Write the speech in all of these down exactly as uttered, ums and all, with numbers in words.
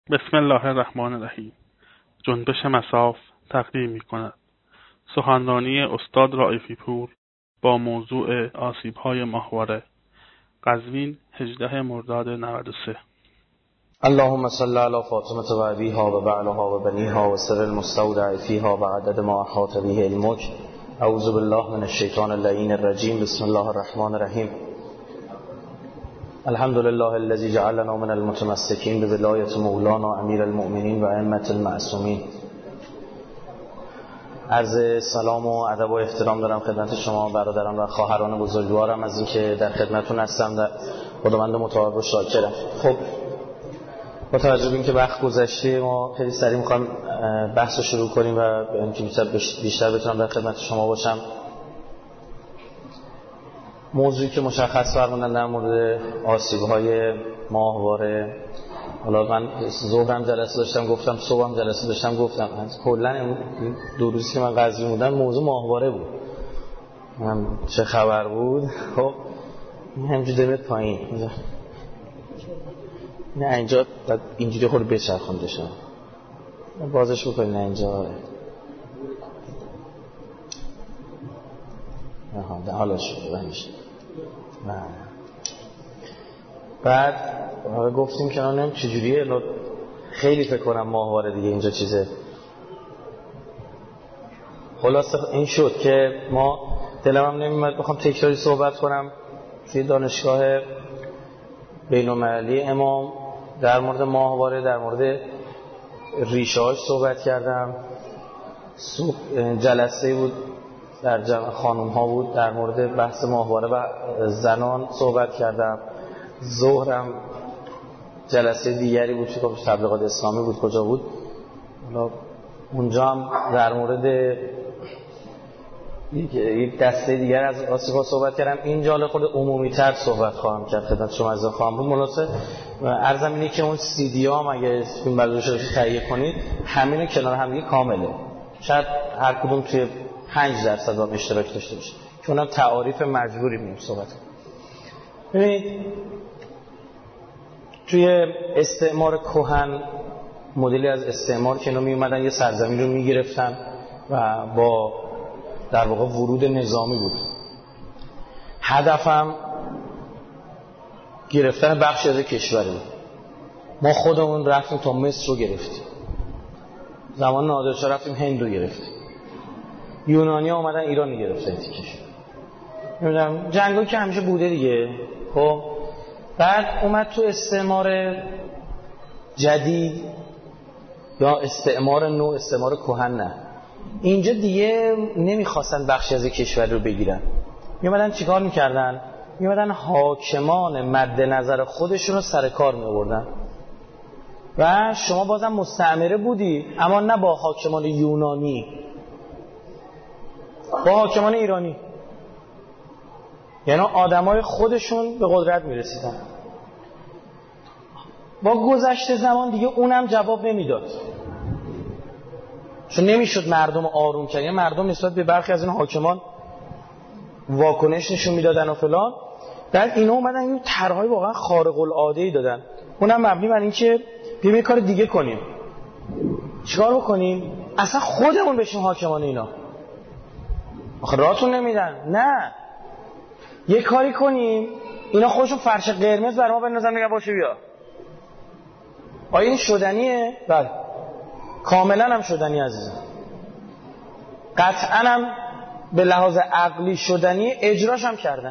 بسم الله الرحمن الرحیم. جنبش مصاف تقدیم می کند سخنرانی استاد رائفی پور با موضوع آسیب‌های ماهواره، قزوین، هجدهم مرداد نود و سه. اللهم صل علی فاطمه و ابیها و بعلها و بنیها و سر المستودع فیها و عدد ما احاط به علمک. اعوذ بالله من الشیطان اللعین الرجیم. بسم الله الرحمن الرحیم. الحمد لله الذي جعلنا من المتمسكين بولایت مولانا امیر المؤمنین و ائمة المعصومین. عرض سلام و ادب و احترام دارم خدمت شما برادران و خواهران بزرگوارم از اینکه در خدمتتون هستم. در خداوند متعال و شاکرم. خب با توجه به اینکه وقت گذشته، ما خیلی سریع می‌خوام بحث رو شروع کنیم و اینکه بیشتر بتونم در خدمت شما باشم. موضوعی که مشخص فرمودن در مورد آسیب‌های ماهواره، حالا من ظهرم جلسه داشتم گفتم، صبحم جلسه داشتم گفتم، کلا دو روزی که من قضیه بودم موضوع ماهواره بود. من چه خبر بود؟ خب همینجوری دمت پایین اینجا، نه اینجا اینجوری خود بچرخونده شد، بازش بکنید. نه اینجا نه ده حالا شده بهش. نه بعد گفتیم که نه چجوریه، خیلی فکر کنم ماهواره دیگه اینجا چیزه. خلاصه این شد که ما دلم هم نمی‌اومد بخوام تکراری صحبت کنم. توی دانشگاه بین‌المللی امام در مورد ماهواره، در مورد ریشه‌هاش صحبت کردم. جلسه بود در جمع خانم ها بود در مورد بحث ماهواره و زنان صحبت کردم. ظهرم جلسه دیگری بود که تبلیغات اسلامی بود. کجا بود؟ اونجا هم در مورد یک دسته دیگر از آسیب‌ها صحبت کردم. اینجا حالا خود عمومی تر صحبت خواهم کرد خدمت شما از خواهم بود. مناسب عرضم اینه که اون سی دی ها هم اگه فیلم برداری شده تهیه کنید، همین کنار هم دیگه کامله. شاید هر کدوم توی پنج درصد با اشتراک داشته باشه، چون هم تعاریف مجبوری می‌ریم صحبت کنیم. ببینید توی استعمار کهن، مدلی از استعمار که اینا می اومدن یه سرزمین رو میگرفتن و با در واقع ورود نظامی بود. هدفم گرفتن بخشی از کشوره بود. ما خودمون رفتیم تا مصر رو گرفتیم، زمان نادرشاه رفتیم هند رو گرفتیم، یونانی ها اومدن ایران رو گرفتن تیکش. نمیدونم جنگایی که همیشه بوده دیگه. خب بعد اومد تو استعمار جدید یا استعمار نو، استعمار کهن. نه اینجا دیگه نمیخواستن بخشی از کشور رو بگیرن. میومدن چیکار میکردن؟ میومدن حاکمان مد نظر خودشون رو سر کار میآوردن. و شما بازم مستعمره بودی، اما نه با حاکمان یونانی، با حاکمان ایرانی. یعنی آدمای خودشون به قدرت میرسیدن. با گذشت زمان دیگه اونم جواب نمیداد، چون نمیشد مردم آروم کرد. یعنی مردم نسبت به برخی از این حاکمان واکنش نشون میدادن و فلان. بعد اینا اومدن این طرحهای واقعا خارق العاده دادن. اونم مبنی بر اینکه بیایم یه کار دیگه کنیم. چیکار بکنیم؟ اصلا خودمون بشیم حاکمان اینا. آخه راهتون نمیدن. نه یه کاری کنیم اینا خودشون فرش قرمز بر ما بندازن، میگن باشه بیا. آیا این شدنیه؟ بله کاملا هم شدنی عزیزم. قطعا هم به لحاظ عقلی شدنی، اجراش هم کردن.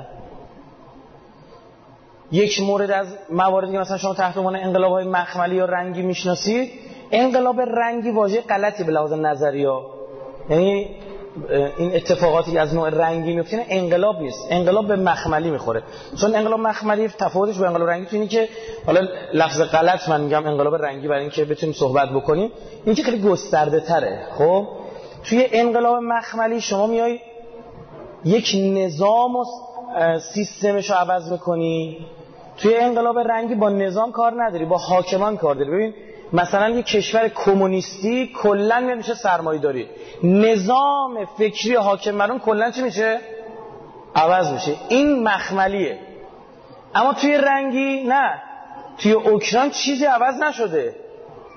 یک مورد از مواردی که مثلا شما تحت عنوان انقلاب‌های مخملی یا رنگی میشناسید، انقلاب رنگی واژه غلطی به لحاظ نظریه. یعنی این اتفاقاتی که از نوع رنگی میفته انقلاب نیست، انقلاب به مخملی میخوره. چون انقلاب مخملی تفاوتش با انقلاب رنگی تو اینه که، حالا لفظ غلط من میگم انقلاب رنگی برای اینکه بتونیم صحبت بکنیم، این که خیلی گسترده تره. خب توی انقلاب مخملی شما میای یک نظام و سیستمش رو عوض میکنی. توی انقلاب رنگی با نظام کار نداری، با حاکمان کار داری. ببین مثلا یک کشور کمونیستی کلا میاد میشه سرمایه‌داری، نظام فکری حاکم بر اون کلا چی میشه؟ عوض میشه. این مخملیه. اما توی رنگی نه، توی اوکراین چیزی عوض نشده.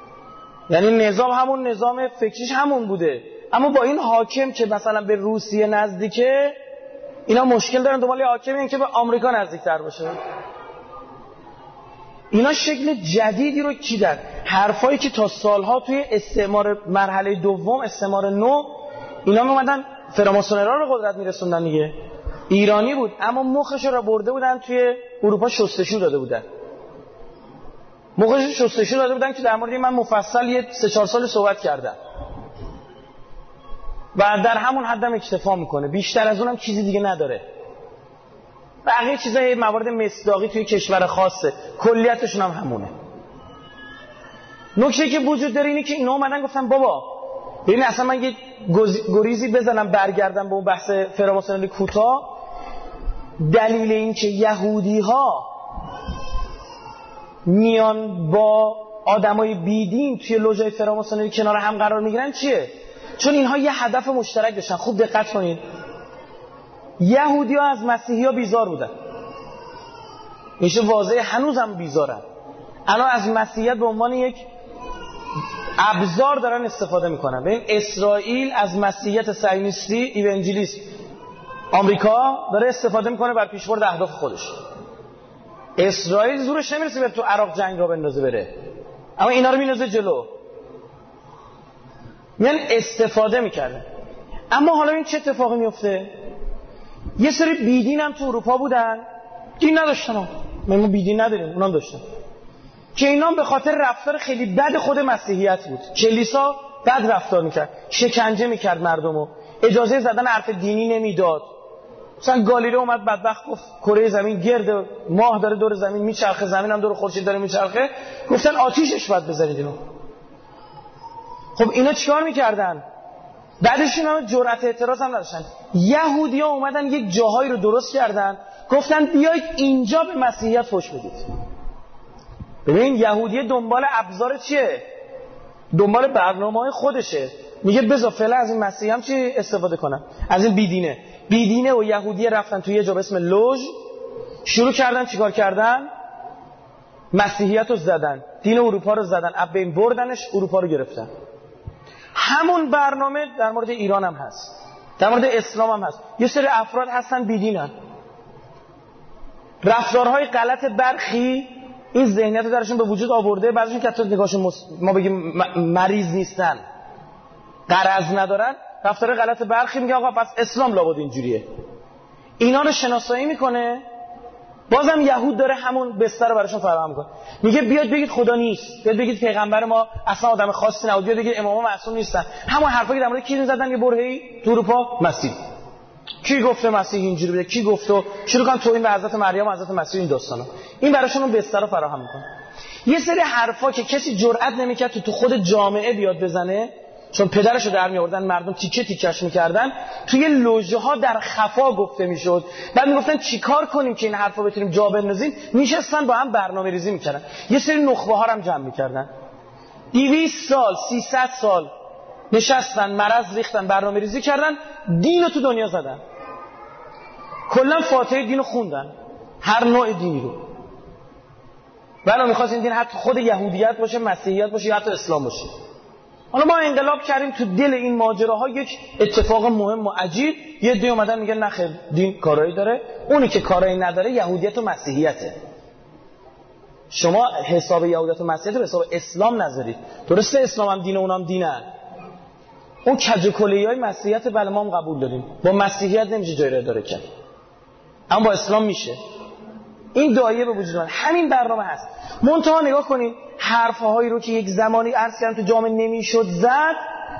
یعنی نظام همون نظام فکریش همون بوده، اما با این حاکم که مثلا به روسیه نزدیکه، اینا مشکل دارن دنبال حاکمی این که به آمریکا نزدیکتر باشه. اینا شکل جدیدی رو چیدن. حرفایی که تا سالها توی استعمار مرحله دوم، استعمار نو، اینا میومدن فراماسونرها رو قدرت میرسوندن دیگه. ایرانی بود اما مخش رو برده بودن توی اروپا شستشو داده بودن. مخش شستشو داده بودن که در مورد من مفصل یه سه چهار سال صحبت کردم. و در همون حدم اکتفا میکنه، بیشتر از اونم چیزی دیگه نداره. بقیه چیزای موارد مصداقی توی کشور خاصه، کلیتشون هم همونه. نکته که وجود داره اینه که اینا اومدن گفتن بابا ببین اصلا من یه گریزی بزنم برگردم به اون بحث فراماسونری کوتاه. دلیل این که یهودی ها میان با آدمای بیدین توی لوژهای فراماسونری کنار هم قرار میگیرن چیه؟ چون اینها یه هدف مشترک داشتن. خوب دقت کنید، یهودی ها از مسیحی ها بیزار بودن، میشه واضحه هنوز هم بیزارن. الان از مسیحیت به عنوان یک ابزار دارن استفاده میکنن. ببین اسرائیل از مسیحیت صهیونیستی ایوانجلیست آمریکا داره استفاده میکنه بر پیشبرد اهداف خودش. اسرائیل زورش نمیرسه بره تو عراق جنگ را بندازه بره، اما اینا رو میندازه جلو، میان استفاده میکردن. اما حالا این چه اتفاقی میفته؟ یه سری بیدین هم تو اروپا بودن، دین نداشتن، ما بیدین نداریم، اونا هم داشتن، که اینا به خاطر رفتار خیلی بد خود مسیحیت بود. کلیسا بد رفتار میکرد، شکنجه میکرد مردمو، اجازه زدن حرف دینی نمیداد. مثلا گالیله اومد بدبخت گفت کره زمین گرده، ماه داره دور زمین میچرخه، زمین هم دور خورشید داره میچرخه، گفتن آتیشش باید بزنید اینو. خب اینا چیکار میکردن؟ بعدشون هم جرأت اعتراض هم نداشتن. یهودی‌ها اومدن یک جاهایی رو درست کردن، گفتن بیایید اینجا به مسیحیت فحش بدید. ببین یهودی دنبال ابزار چیه؟ دنبال برنامه‌های خودشه. میگه بذار فعلا از این مسیحی هم چی استفاده کنن، از این بیدینه. بیدینه و یهودی رفتن توی یه جا به اسم لوژ، شروع کردن چیکار کردن؟ مسیحیت رو زدن، دین اروپا رو زدن، از بین بردنش، اروپا رو گرفتن. همون برنامه در مورد ایران هم هست، در مورد اسلام هم هست. یه سری افراد هستن بیدینن، رفتارهای غلط برخی این ذهنیت رو درشون به وجود آورده. بعضیشون که حتی نگاهشون مس... ما بگیم مریض نیستن، غرض ندارن، رفتار غلط برخی میگه آقا پس اسلام لابد اینجوریه. اینا رو شناسایی میکنه، بازم یهود داره همون بستر رو براشون فراهم میکنه. میگه بیاد بگید خدا نیست، بیاد بگید پیغمبر ما اصلا آدم خاصی نبود، بیاد بگید اماما معصوم نیستن. همون حرفایی که در مورد کی میزدن یه برهه‌ای تو اروپا، مسیح. کی گفته مسیح اینجوری بوده، کی گفته، شروع کردن تو این به حضرت مریم و حضرت مسیح این داستانا. این براشون اون بستر رو فراهم میکنه. یه سری حرفا که کسی جرئت نمیکرد تو, تو خود جامعه بیاد بزنه، چون پدرشو در میآوردن، مردم تیکه تیکش میکردن، توی لوژه ها در خفا گفته میشد. بعد میگفتن چیکار کنیم که این حرفا بتونیم جا بندازیم، میشستن با هم برنامه ریزی میکردن. یه سری نخبه ها هم جمع میکردن، دویست سال سیصد سال نشستن، مرض ریختن، برنامه ریزی کردن، دین رو تو دنیا زدن. کلا فاتحه دین رو خوندن، هر نوع دینی رو. ولی میخواست این دین حتی خود یهودیت باشه، مسیحیت باشه یا حتی اسلام باشه. حالا ما انقلاب کردیم، تو دل این ماجراها یک اتفاق مهم و عجیب، یه دی اومدن میگن نه خیر دین کارایی داره، اونی که کارایی نداره یهودیت و مسیحیته. شما حساب یهودیت و مسیحیت رو حساب اسلام نذارید. درسته اسلام هم دین، اونام دینن. اون کج و کلیهای مسیحیت بله ما هم قبول داریم، با مسیحیت نمیشه جای را اداره کرد، اما با اسلام میشه. این دایره به وجود اومد. همین برنامه هست. منتها نگاه کنید حرفهایی رو که یک زمانی عرض کردم تو جامعه نمیشد زد،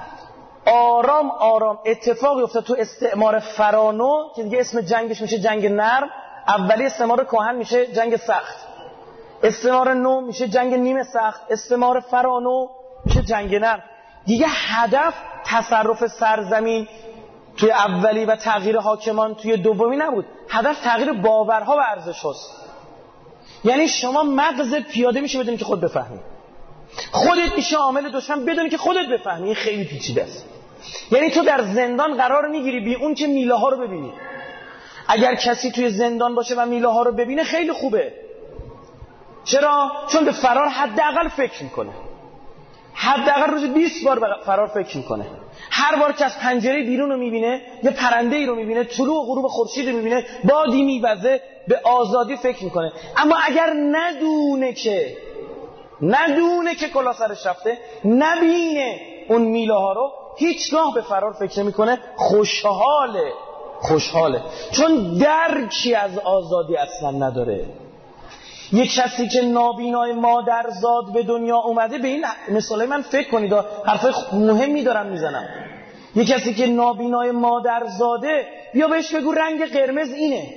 آرام آرام اتفاقی افتاد تو استعمار فرانو که دیگه اسم جنگش میشه جنگ نرم. اولی استعمار کهن میشه جنگ سخت، استعمار نو میشه جنگ نیمه سخت، استعمار فرانو میشه جنگ نرم. دیگه هدف تصرف سرزمین توی اولی و تغییر حاکمان توی دومی نبود، هدف تغییر باورها و ارزش‌هاست. یعنی شما مغز پیاده میشه بدونی که خود بفهمی، خودت میشه عامل دشمن بدونی که خودت بفهمی. این خیلی پیچیده است. یعنی تو در زندان قرار میگیری بی اون که میله ها رو ببینی. اگر کسی توی زندان باشه و میله ها رو ببینه خیلی خوبه. چرا؟ چون به فرار حداقل فکر میکنه. حداقل روزی بیست بار به فرار فکر میکنه. هر بار که از پنجره بیرون رو میبینه، یه پرنده ای رو میبینه، طلوع و غروب خورشید رو میبینه، بادی میوزه، به آزادی فکر میکنه. اما اگر ندونه که ندونه که کلا سرش رفته، نبینه اون میله ها رو، هیچگاه به فرار فکر نمیکنه. خوشحاله خوشحاله چون درکی از آزادی اصلا نداره. یک کسی که نابینای مادرزاد به دنیا اومده، به این مثالای من فکر کنید، حرفای مهمی دارم میزنم. یک کسی که نابینای مادرزاده، بیا بهش بگو رنگ قرمز اینه.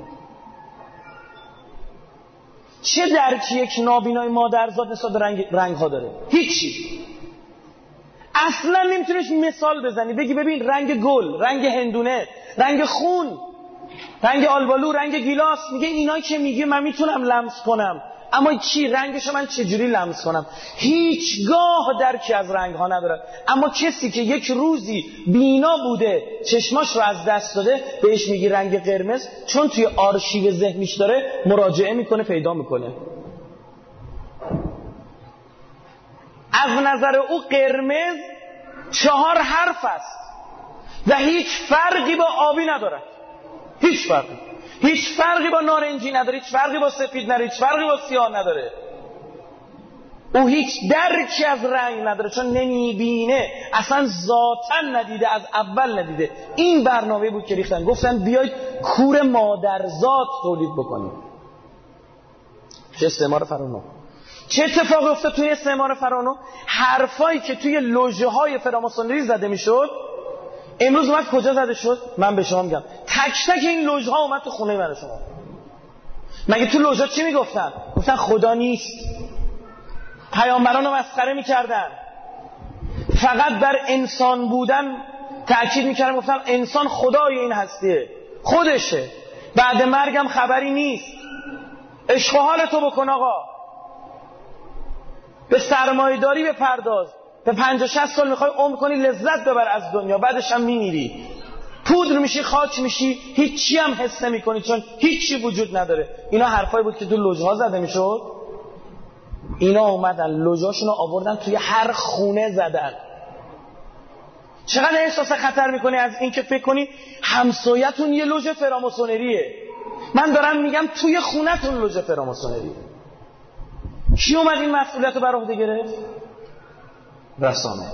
چه درکی یک نابینای مادرزاد نسبت به رنگ رنگ ها داره؟ هیچی. اصلا نمیتونیش مثال بزنی بگی ببین رنگ گل، رنگ هندونه، رنگ خون، رنگ آلبالو، رنگ گیلاس. میگه اینا که میگه من میتونم لمس کنم، اما چی رنگشو من چجوری لمس کنم؟ هیچگاه درکی از رنگ ها نداره. اما کسی که یک روزی بینا بوده، چشماش رو از دست داده، بهش میگی رنگ قرمز، چون توی آرشیو ذهنیش داره، مراجعه میکنه، پیدا میکنه. از نظر او قرمز چهار حرف است و هیچ فرقی با آبی نداره. هیچ فرقی هیچ فرقی با نارنجی نداره، هیچ فرقی با سفید نداره، هیچ فرقی با سیاه نداره. او هیچ درکی از رنگ نداره، چون نمیبینه، اصلا ذاتاً ندیده، از اول ندیده. این برنامه بود که ریختن، گفتن بیاید کور مادرزاد تولید بکنیم. چه استعمار فرانو. چه اتفاقی افتاد توی استعمار فرانو؟ حرفایی که توی لوژه های فراماسونری زده میشد، امروز اومد کجا زده شد؟ من به شما میگم تک تک این لوژه ها اومد تو خونه من و شما. مگه تو لوژه چی میگفتن؟ گفتن خدا نیست، پیامبران رو مسخره میکردن، فقط بر انسان بودن تأکید میکردن، گفتن انسان خدای این هستیه، خودشه، بعد مرگم خبری نیست، عشق و حال تو بکن آقا، به سرمایه‌داری بپرداز، به پنجاه شصت سال میخوای عمر کنی، لذت ببر از دنیا، بعدش هم میمیری، پودر میشی، خاک میشی، هیچی هم حس نمیکنی، چون هیچی وجود نداره. اینا حرفایی بود که تو لوژه ها زده میشد. اینا اومدن لوژه‌هاشون رو آوردن توی هر خونه زدن. چقدر احساس خطر میکنی از این که فکر کنی همسایه‌تون یه لوژه فراماسونریه. من دارم میگم توی خونه‌تون لوژه فراماسونریه. کی اومد این مسئولیت رو بر عهده گرفت؟ رسانه.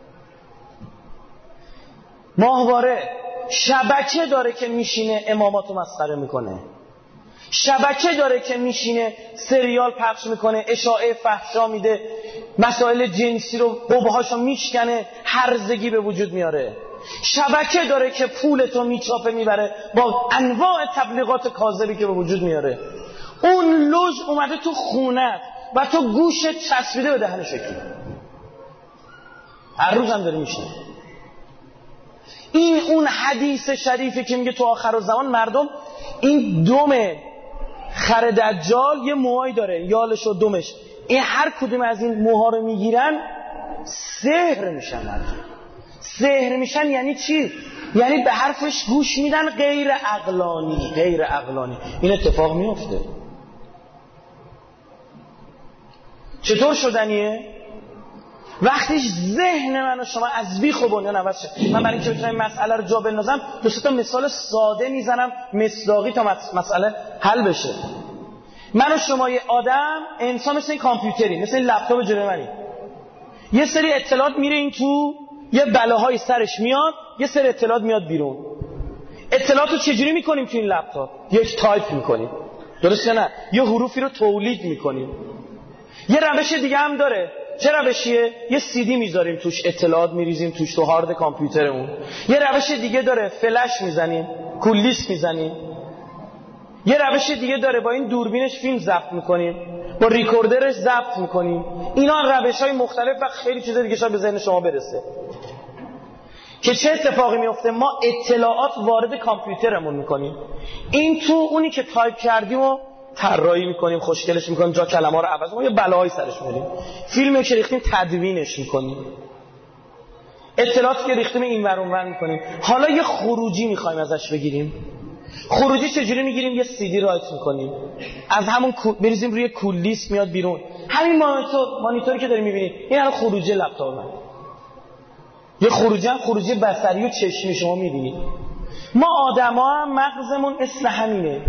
ماهواره شبکه داره که میشینه اماماتو مسخره میکنه، شبکه داره که میشینه سریال پخش میکنه، اشاعه فحشا میده، مسائل جنسی رو قبهاشو میشکنه، هرزگی به وجود میاره. شبکه داره که پولتو میچاپه میبره با انواع تبلیغات کاذبی که به وجود میاره. اون لوژ اومده تو خونه و تو گوشت چسبیده به دهن شکلی، هر روز هم داره میشینه. این اون حدیث شریفی که میگه تو آخر زمان مردم این دم خر دجال یه موهایی داره، یالش و دمش، این هر کدوم از این موها رو میگیرن سحر میشن. مردم سحر میشن یعنی چی؟ یعنی به حرفش گوش میدن، غیر عقلانی غیر عقلانی این اتفاق میفته. چطور شدنیه؟ وقتیش ذهن من و شما از بیخ و بنیان عوض شد. من برای اینکه بتونم این مسئله رو جا بندازم دو سه تا مثال ساده میزنم مصداقی تا مسئله حل بشه. من و شما یه آدم انسان مثل این کامپیوتری، مثل این لپتاپ جلوی منی، یه سری اطلاعات میره این تو، یه بلاهای سرش میاد، یه سری اطلاعات میاد بیرون. اطلاعات رو چجوری میکنیم تو این لپتاپ؟ یک تایپ میکنیم، درسته نه؟ یه حروفی رو تولید میکنیم. یه روش دیگه هم داره. چه روشیه؟ یه سی دی میذاریم توش، اطلاعات میریزیم توش تو هارد کامپیوترمون. یه روش دیگه داره، فلش میزنیم، کولیس میزنیم. یه روش دیگه داره، با این دوربینش فیلم ضبط میکنیم، با ریکوردرش ضبط میکنیم. اینا روش‌های مختلف و خیلی چیزا دیگه شاید به ذهن شما برسه. که چه اتفاقی میفته؟ ما اطلاعات وارد کامپیوترمون میکنیم، این تو اونی که تایپ کردیم و طراحی میکنیم، خوشگلش میکنیم، جا کلمه‌ها رو عوض میکنیم، یه بلایی سرش میاریم. فیلمی که ریختیم تدوینش میکنیم، اطلاعاتی که ریختیم اینور اونور میکنیم. حالا یه خروجی میخوایم ازش بگیریم. خروجی چجوری میگیریم؟ یه سی دی رایت میکنیم، از همون بریزیم روی کول لیست میاد بیرون. همین مانیتور مانیتوری که داریم میبینید این الان خروجی لپتاپ من. یه خروجی هم خروجی بصری و چشمی شما میبینید. ما آدما هم مغزمون مثل همینه.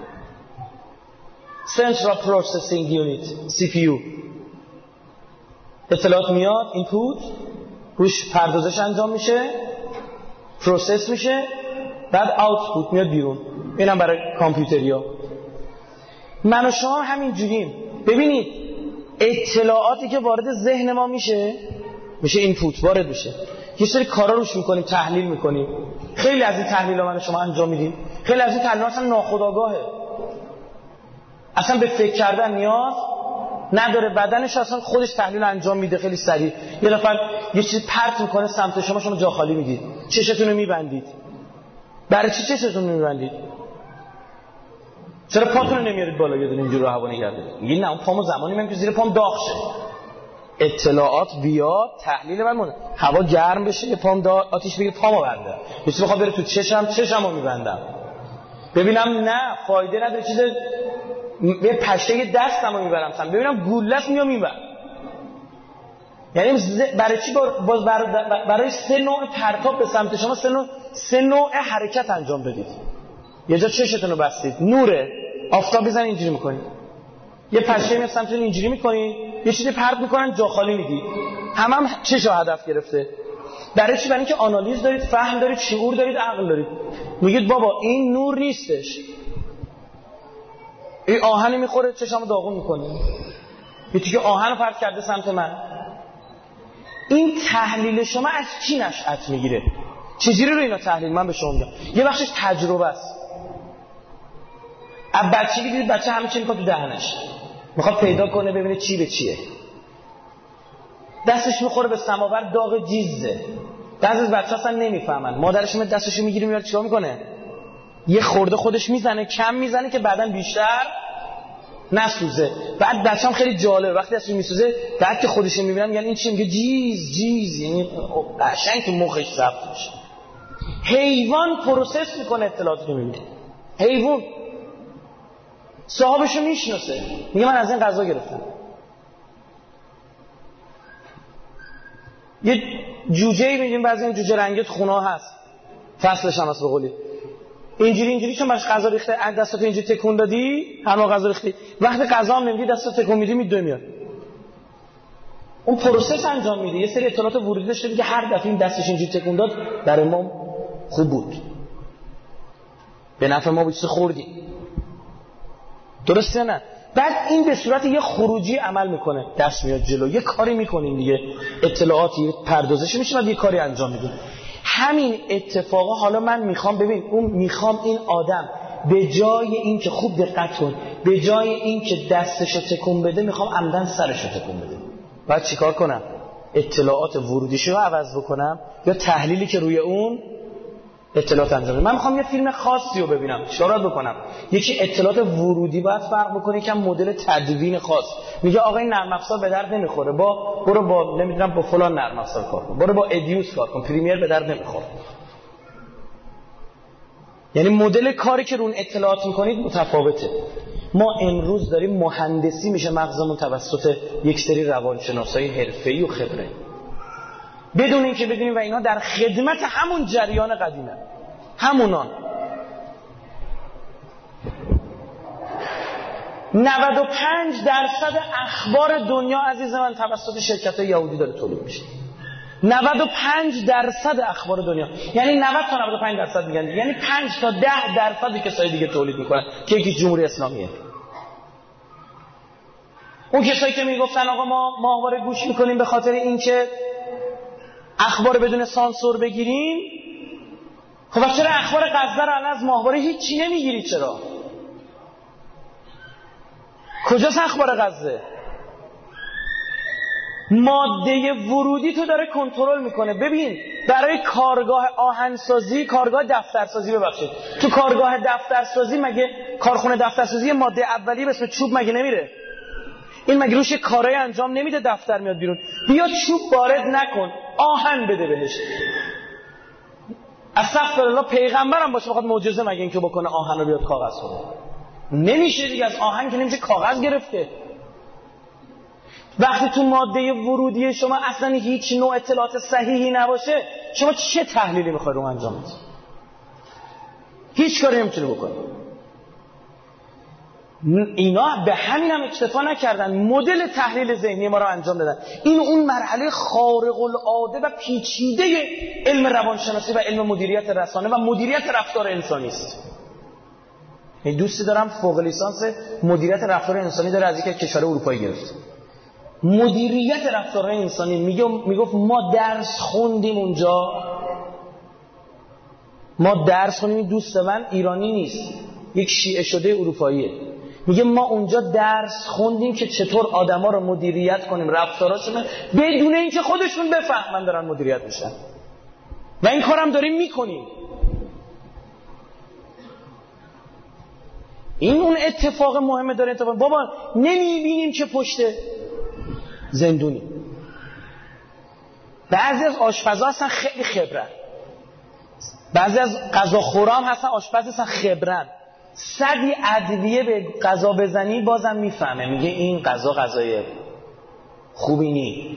Central Processing Unit سی پی یو. اطلاعات میاد، اینپوت روش پردازش انجام میشه، پروسس میشه، بعد آوتپوت میاد بیرون. اینم برای کامپیوتریا. من و شما همین جوریم. ببینید اطلاعاتی که وارد ذهن ما میشه میشه اینپوت وارد میشه، یه سری کارا روش میکنیم، تحلیل میکنیم. خیلی از این تحلیل‌ها من و شما انجام میدیم، خیلی از این تحلیل‌ها اصلا ناخودآگاهه، اصلا به فکر کردن نیاز نداره، بدنش اصلا خودش تحلیل انجام میده خیلی سریع. یه نفر یه چیزی پرت میکنه سمت شما، شما جا خالی میدید، چشتون رو میبندید. برای چی چشتون رو میبندید؟ چرا پاتون رو نمیارید بالا یه دونه اینجوری رو هوا نگه دارید؟ میگید نه اون پامو زمانی میام که زیر پام داغ شه. اطلاعات بیاد، تحلیل من مونه. هوا گرم بشه یه پام داغ آتیش بگیره پامو بنده. یه چیزی بخواد بره تو چشم، چشمو میبندم. ببینم نه فایده نداره، چیز یه پشه دستمو میبرم سم، ببینم گوله‌اش میام میبرم. یعنی برای چی باز برای سه نوع پرتاب به سمت شما سه نوع سه نوع حرکت انجام بدید. یه جا چشتون رو بستید، نور آفتاب بزن اینجوری میکنید، یه پشه میاد سمتتون اینجوری میکنید، یه چیزی پرت میکنن جا خالی میدید. هم هم چش هدف گرفته. برای چی؟ برای اینکه آنالیز دارید، فهم دارید، شعور دارید، عقل دارید. میگید بابا این نور نیستش، این آهن میخوره چشمو داغون میکنه، یه تیکه آهن پرت کرده سمت من. این تحلیل شما از چی نشأت میگیره؟ چجوری رو اینا تحلیل؟ من به شما میگم یه بخشش تجربه است. از بچگی دیدید بچه همه چی میخواد تو دهنش، میخواد پیدا کنه ببینه چی به چیه. دستش میخوره به سماور داغ جیزه، بعضی از بچه‌ها اصلا نمیفهمن، مادرش میاد دستشو میگیره میاره چیکار میکنه؟ یه خورده خودش میزنه، کم میزنه که بعداً بیشتر نسوزه. بعد بچه‌ام خیلی جالبه وقتی دستش میسوزه بعد که خودش میبینن میگن این چی؟ میگه جیز جیز، یعنی قشنگ تو مخش ثبت میشه. حیوان پروسس میکنه اطلاعاتی که میبینه. حیوان صاحبشو میشناسه، میگه من از این غذا گرفتم. یه جوجه‌ای میگیم بعضی این جوجه رنگت خونا هست، فصلش هم هست به قولی، اینجوری اینجوری چون براش غذا ریخته دستاتو اینجوری تکون دادی همون غذا ریختی، وقتی غذا هم نمیدی دستاتو تکون میدی میدوه میاد. اون پروسس انجام میده، یه سری اطلاعات ورودی داشته دیگه، هر دفعه این دستش اینجوری تکون داد برای ما خوب بود، به نفع ما بود، چیز خوردی. درسته نه؟ بعد این به صورت یه خروجی عمل میکنه، دست میاد جلو، یه کاری میکنیم دیگه، اطلاعاتی پردازش میشه و یه کاری انجام میدیم. همین اتفاقا حالا من میخوام ببین اون میخوام این آدم به جای این که خوب دقت کن، به جای این که دستشو تکون بده میخوام عمدن سرشو تکون بده. بعد چیکار کنم؟ اطلاعات ورودیشو عوض بکنم یا تحلیلی که روی اون اطلاعات انجام بدم. من میخوام یه فیلم خاصی رو ببینم، اشارات بکنم. یکی اطلاعات ورودی باید فرق بکنه، یکم مدل تدوین خاص. میگه آقا این نرم افزار به درد نمیخوره، با برو با نمیدونم با فلان نرم افزار کار کن، برو با ادیوس کار کن، پریمیر به درد نمیخوره. یعنی مدل کاری که رو اون اطلاعات میکنید متفاوته. ما امروز داریم مهندسی میشه مغزمون توسط یک سری روانشناسای حرفه‌ای و خبره، بدون اینکه بدونیم و اینا در خدمت همون جریان قدیمه، همونان. نود و پنج درصد اخبار دنیا عزیز من توسط شرکت‌های یهودی داره تولید میشه. نود و پنج درصد اخبار دنیا، یعنی نود تا نود و پنج درصد میگن، یعنی پنج تا ده درصد کسای دیگه تولید میکنن که یکی جمهوری اسلامیه. اون کسایی که میگفتن آقا ما ماهواره گوش میکنیم به خاطر اینکه اخبار بدون سانسور بگیریم، خب چرا اخبار غزه رو از ماهواره هیچی نمیگیرید؟ چرا؟ کجاست اخبار غزه؟ ماده ورودی تو داره کنترل میکنه. ببین برای کارگاه آهنسازی، کارگاه دفترسازی، ببخشید تو کارگاه دفترسازی مگه کارخونه دفترسازی ماده اولیه به اسم چوب مگه نمیره؟ این مگه روش کارای انجام نمیده دفتر میاد بیرون؟ بیا چوب وارد نکن، آهن بده بهش. استغفرالله پیغمبرم باشه بخواد معجزه مگه اینکه بکنه آهن رو بیاد کاغذ کنه؟ نمیشه دیگه. از آهن که نمیشه کاغذ گرفته. وقتی تو ماده ورودی شما اصلا هیچ نوع اطلاعات صحیحی نباشه، شما چه تحلیلی میخوای رو انجام بدید؟ هیچ کاری نمیتونی بکنی. اینا به همین هم اکتفا نکردن، مدل تحلیل ذهنی ما رو انجام دادن. این اون مرحله خارق العاده و پیچیده علم روانشناسی و علم مدیریت رسانه و مدیریت رفتار انسانی است. این دوستی دارم فوق لیسانس مدیریت رفتار انسانی داره، از یک کشور اروپایی گرفت. مدیریت رفتار انسانی میگه میگفت ما درس خوندیم اونجا، ما درس خوندیم. این دوست من ایرانی نیست، یک شیعه شده اروپاییه. میگه ما اونجا درس خوندیم که چطور آدما رو مدیریت کنیم، رفتاراشون، بدون اینکه خودشون بفهمن دارن مدیریت میشن، و این کارم داریم میکنیم. این اون اتفاق مهمه داره اتفاق. بابا نمیبینیم که پشت زندونی بعضی از آشپزا هستن خیلی خبرن، بعضی از غذاخورا هم هستن آشپز هستن خبرن. صدی ادویه به غذا بزنی بازم میفهمه، میگه این غذا غذای خوبی نی.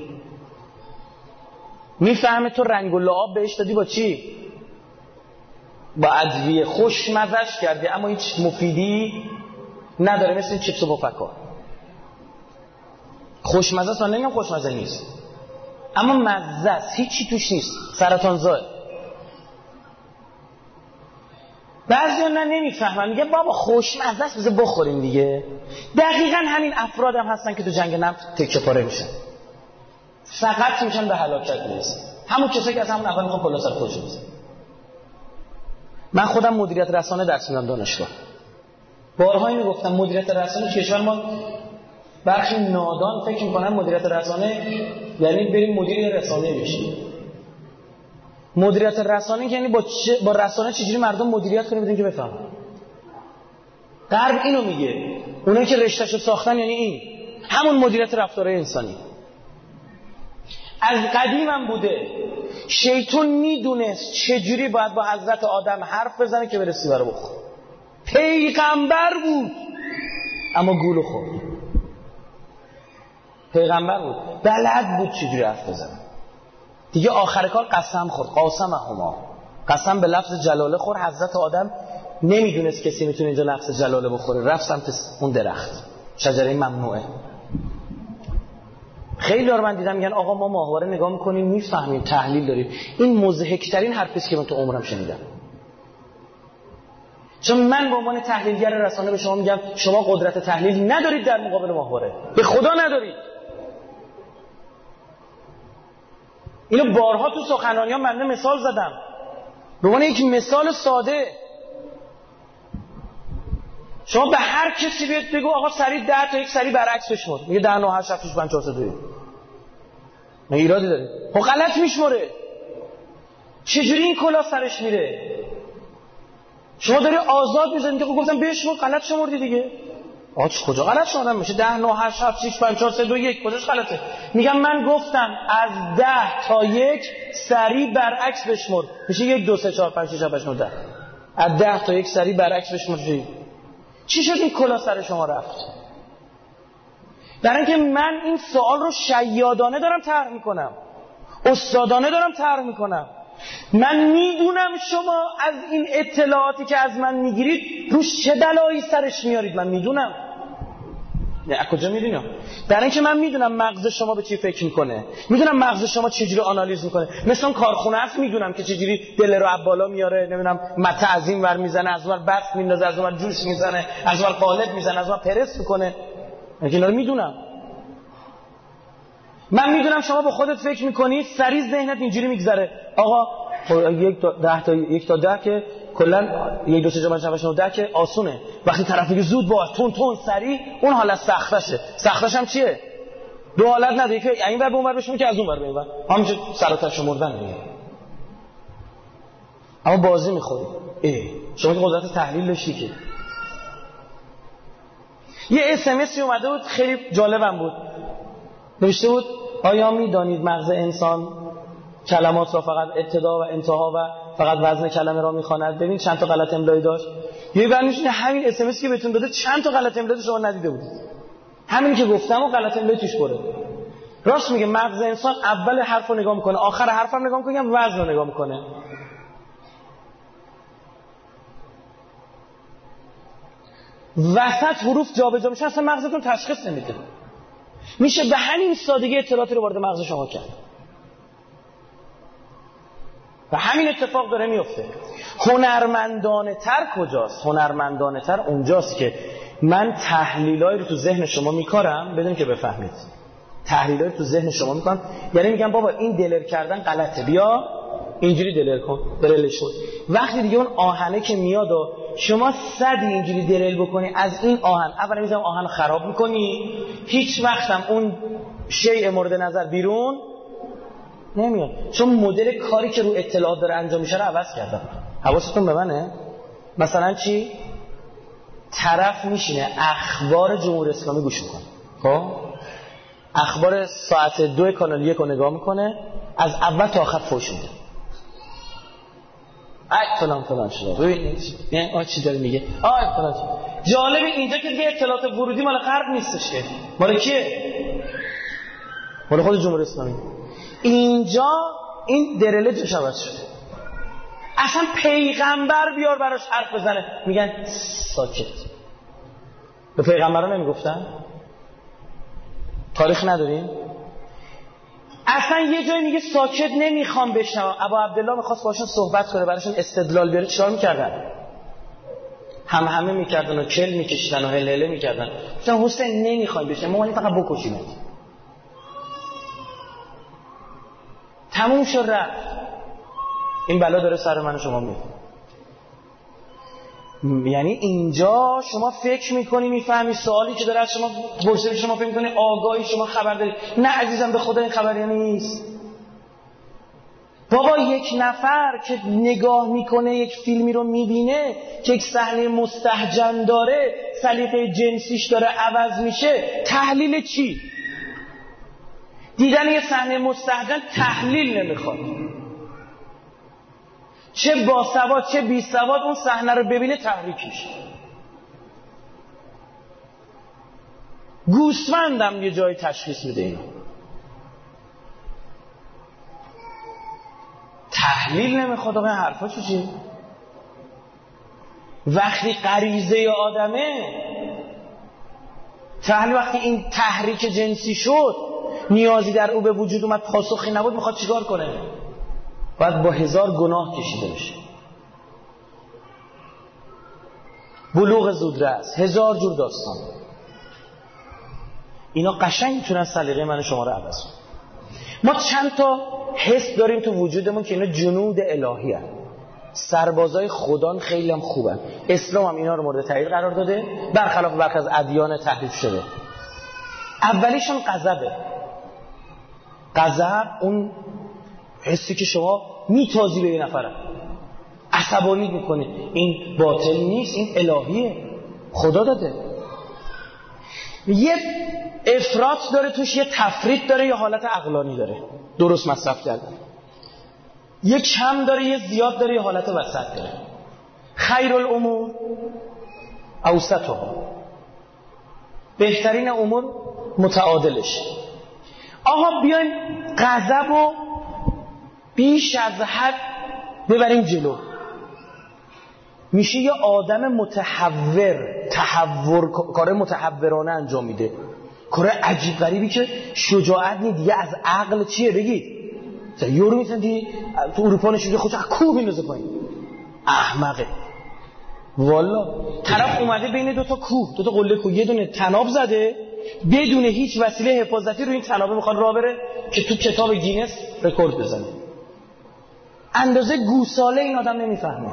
میفهمه تو رنگ و لعاب بهش دادی با چی؟ با ادویه. خوشمزش کردی اما هیچ مفیدی نداره، مثل این چیپس و پفکا. خوشمزه است، نمیگم خوشمزه نیست، اما مزه است، هیچی توش نیست، سرطانزا. بعضیا نه نمیفهمن، میگه بابا خوشمزه است بذار بخوریم دیگه. دقیقاً همین افراد هم هستن که تو جنگ نفت تکه پاره میشن، سقط میشن، به هلاکت میرسن. همون کسایی که از همون اول میخوان کلا سر خودشون بزنن. من خودم مدیریت رسانه درس میدم دانشگاه. بارها اینو گفتم، مدیریت رسانه کشور ما برخی نادان فکر میکنن مدیریت رسانه یعنی بریم مدیر رسانه بشیم. مدیریت رسانه یعنی با, چه... با رسانه چجوری مردم مدیریت کنیم بدون که بفهمن. غرب اینو میگه، اونایی که رشتهشو ساختن یعنی این همون مدیریت رفتار انسانی. از قدیم هم بوده. شیطان میدونست چجوری باید با حضرت آدم حرف بزنه که بره سیب رو بخوره. پیغمبر بود اما گولو خورد. پیغمبر بود، بلد بود چجوری حرف بزنه. دیگه آخر کار قسم خورد، قاسم هما، قسم به لفظ جلاله خورد. حضرت آدم نمیدونست کسی میتونه اینجا لفظ جلاله بخوره، رفت سمت اون درخت، شجره ممنوعه. خیلی دار من دیدم میگن آقا ما ماهواره نگاه میکنیم میفهمیم تحلیل داریم. این مضحک‌ترین حرفی است که من تو عمرم شنیدم. چون من به عنوان تحلیلگر رسانه به شما میگم شما قدرت تحلیل ندارید در مقابل ماهواره، به خدا ندارید. اینو بارها تو سخنرانیام بنده مثال زدم، به عنوان یک مثال ساده. شما به هر کسی بیاد بگو آقا سریع ده تا یک سریع برعکس بشمر، میگه ده نه هشت هفت شش پنج چهار سه دو یک. من ایرادی داره؟ خب غلط میشمره. چجوری این کلا سرش میره؟ شما داری آزاد میذارید که گفتم بشمر، غلط شمردی دیگه. آقا کجا غلط شمردم؟ میشه ده نه هشت هفت شش پنج چهار سه دو یک، کجاش غلطه؟ میگم من گفتم از ده تا یک سریع برعکس بشمر، میشه یک دو سه چهار پنج شش هفت هشت نه ده. از ده تا یک سریع برعکس بشمر. چی شد این کلا سر شما رفت؟ در اینکه من این سوال رو شیادانه دارم طرح میکنم، استادانه دارم طرح میکنم. من میدونم شما از این اطلاعاتی که از من میگیرید روش چه بلایی سرش میارید، من میدونم. نه از کجا میدونم؟ در اینکه من میدونم مغز شما به چی فکر میکنه، میدونم مغز شما چجوری آنالیز میکنه. مثلا کارخونه است، میدونم که چجوری دل رو بالا میاره، نمیدونم مته از این ور میزنه، از اون ور بس میندازه، از اون ور جوش میزنه، از اون ور قالب میزنه، از اون ور پرس میکنه. اینا رو میدونم. من میدونم شما به خودت فکر میکنی، سریع ذهنت اینجوری میگذره آقا یک تا ده تا یک تا ده که کلا یک دو سه چهار پنج شش نه ده که آسونه. وقتی طرف میگه زود باش تون تون سریع، اون حالت سختشه. سختش هم چیه؟ دو حالت نداره که این ور به اون ور بشون که از اون ور به این ور، همینجوری سراتر شمردن دیگه. اما بازی میخوری. ای شما که قدرت تحلیل داشتی که. یه اس ام اسی اومده بود خیلی جالبم بود. نوشته بود آیا میدانید مغز انسان کلمات را فقط ابتدا و انتها و فقط وزن کلمه را میخواند. ببین چند تا غلط املایی داشت. یه برنامه همین اس ام اس که بهتون داده چند تا غلط املایی شما ندیده بودید. همین که گفتم و غلط املایی توش بره. راست میگه مغز انسان اول حرف رو نگاه میکنه، آخر حرف هم نگاه میکنه، وزن رو نگاه میکنه. وسط حروف جابجا میشه اصلا مغزتون تشخیص نمیده. میشه به همین سادگی اطلاعاتی رو وارد مغز شما کرد. و همین اتفاق داره میفته. هنرمندانه تر کجاست؟ هنرمندانه تر اونجاست که من تحلیلایی رو تو ذهن شما میکارم بدون که بفهمید. تحلیلایی رو تو ذهن شما میکنم، یعنی میگم بابا این دلر کردن غلطه، بیا اینجوری دلر کن، درلش کن. وقتی دیگه اون آهنه که میاد و شما صدی اینجوری درل بکنی از این آهن، اولا میذارم آهن خراب میکنی، هیچ وقتم اون شیء مورد نظر بیرون نمیاد، چون مدل کاری که رو اطلاعات داره انجام میشه رو عوض کردم. حواستون به منه؟ مثلا چی؟ طرف میشینه اخبار جمهوری اسلامی گوش میکنه، خب اخبار ساعت دو کانال یک رو نگاه میکنه، از اول تا آخر فوش میده. ای فلان فلان شده، ببینید یعنی آ چی داره میگه، آ فلان شده. جالب اینجا که دیگه اطلاعات ورودی مال غرب نیستش که، مال کیه؟ مال خود جمهوری اسلامی. اینجا این درله جوش عوض شده. اصلا پیغمبر بیار براش حرف بزنه میگن ساکت. به پیغمبران نمیگفتن؟ تاریخ نداریم؟ اصلا یه جایی میگه ساکت نمیخوام بشنوم. ابا عبدالله میخواست باشون صحبت کنه، براشون استدلال بیاره، چیکار میکردن؟ هم همه میکردن و کل میکشیدن و هلهله میکردن. گفتن حسین نمیخوام بشنوم، ما فقط بکشیمت. تموم شد رفت. این بلا داره سر من و شما میاد. یعنی اینجا شما فکر میکنی میفهمی سوالی که داره از شما پرسیده، شما فکر میکنی آگاهی، شما خبر داری. نه عزیزم، به خدا این خبری نیست. بابا یک نفر که نگاه میکنه یک فیلمی رو میبینه که یک صحنه مستهجن داره، سلیقه جنسیش داره عوض میشه، تحلیل چی؟ دیدن یه صحنه مستهجن تحلیل نمیخواد. چه باسواد چه بی سواد اون صحنه رو ببینه تحریک میشه. گوسفندم یه جای تشخیص میده اینو. تحلیل نمیخواد. آقا حرفا چی چی؟ وقتی غریزه آدمه تحلیل، وقتی این تحریک جنسی شد نیازی در او به وجود اومد، پاسخی نبود، میخواد چیکار کنه؟ باید با هزار گناه کشیده بشه. بلوغ زودرس، هزار جور داستان. اینا قشنگ میتونن سلیقه من و شما رو عوض کنن. ما چند تا حس داریم تو وجودمون که اینا جنود الهی هستن. سربازای خدان خیلی هم خوبن. اسلام هم اینا رو مورد تایید قرار داده، برخلاف برخی از ادیان تحریف شده. اولیشون غضبه. غضب اون حسی که شما میتازی به یه نفره، عصبانی میکنه. این باطل نیست، این الهیه، خدا داده. یه افراط داره توش، یه تفریط داره، یه حالت عقلانی داره، درست مصرف کردن. یه کم داره، یه زیاد داره، یه حالت وسط داره. خیر الامور اوسطها، بهترین امور متعادلش. آها بیاین غضب و بیش از حد ببریم جلو، میشه یه آدم متحور، تحور، کار متحورانه انجام میده، کار عجیب غریبی که شجاعت نی دیگه، از عقل چیه بگید؟ یورو میتونی دی تو اروپا نشونده خودش از کوه میندازه پایین، احمقه والا. طرف اومده بین دو تا کوه، دو تا قله کوه، یه دونه تناب زده بدون هیچ وسیله حفاظتی، رو این تنابه میخواد راه بره که تو کتاب گینس رکورد بزنه. اندازه گوساله این آدم نمیفهمه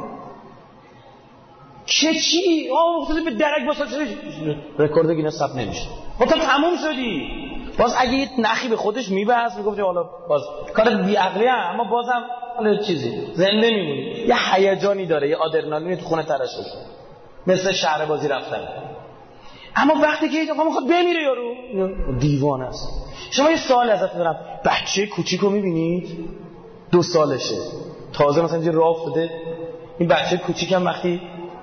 که چی؟ آه افتاده به درک با ساچه رکورد گینس ثبت نمیشه. خب تو تموم شدی. باز اگه یه نخی به خودش میبحث میگفت حالا باز کار بی عقلیه، اما بازم حالا چیزی زنده میمونی، یه هیجانی داره، یه آدرنالین تو خونه ترشح شده، مثل شهر بازی رفتن. اما وقتی که آقا میخواد بمیره یارو دیوانه است. شما یه سوال ازت دارم، بچه کوچیکو میبینید دو سالشه تازه مثلا اینجا راه افتاده. این بچه کوچیک هم وقتی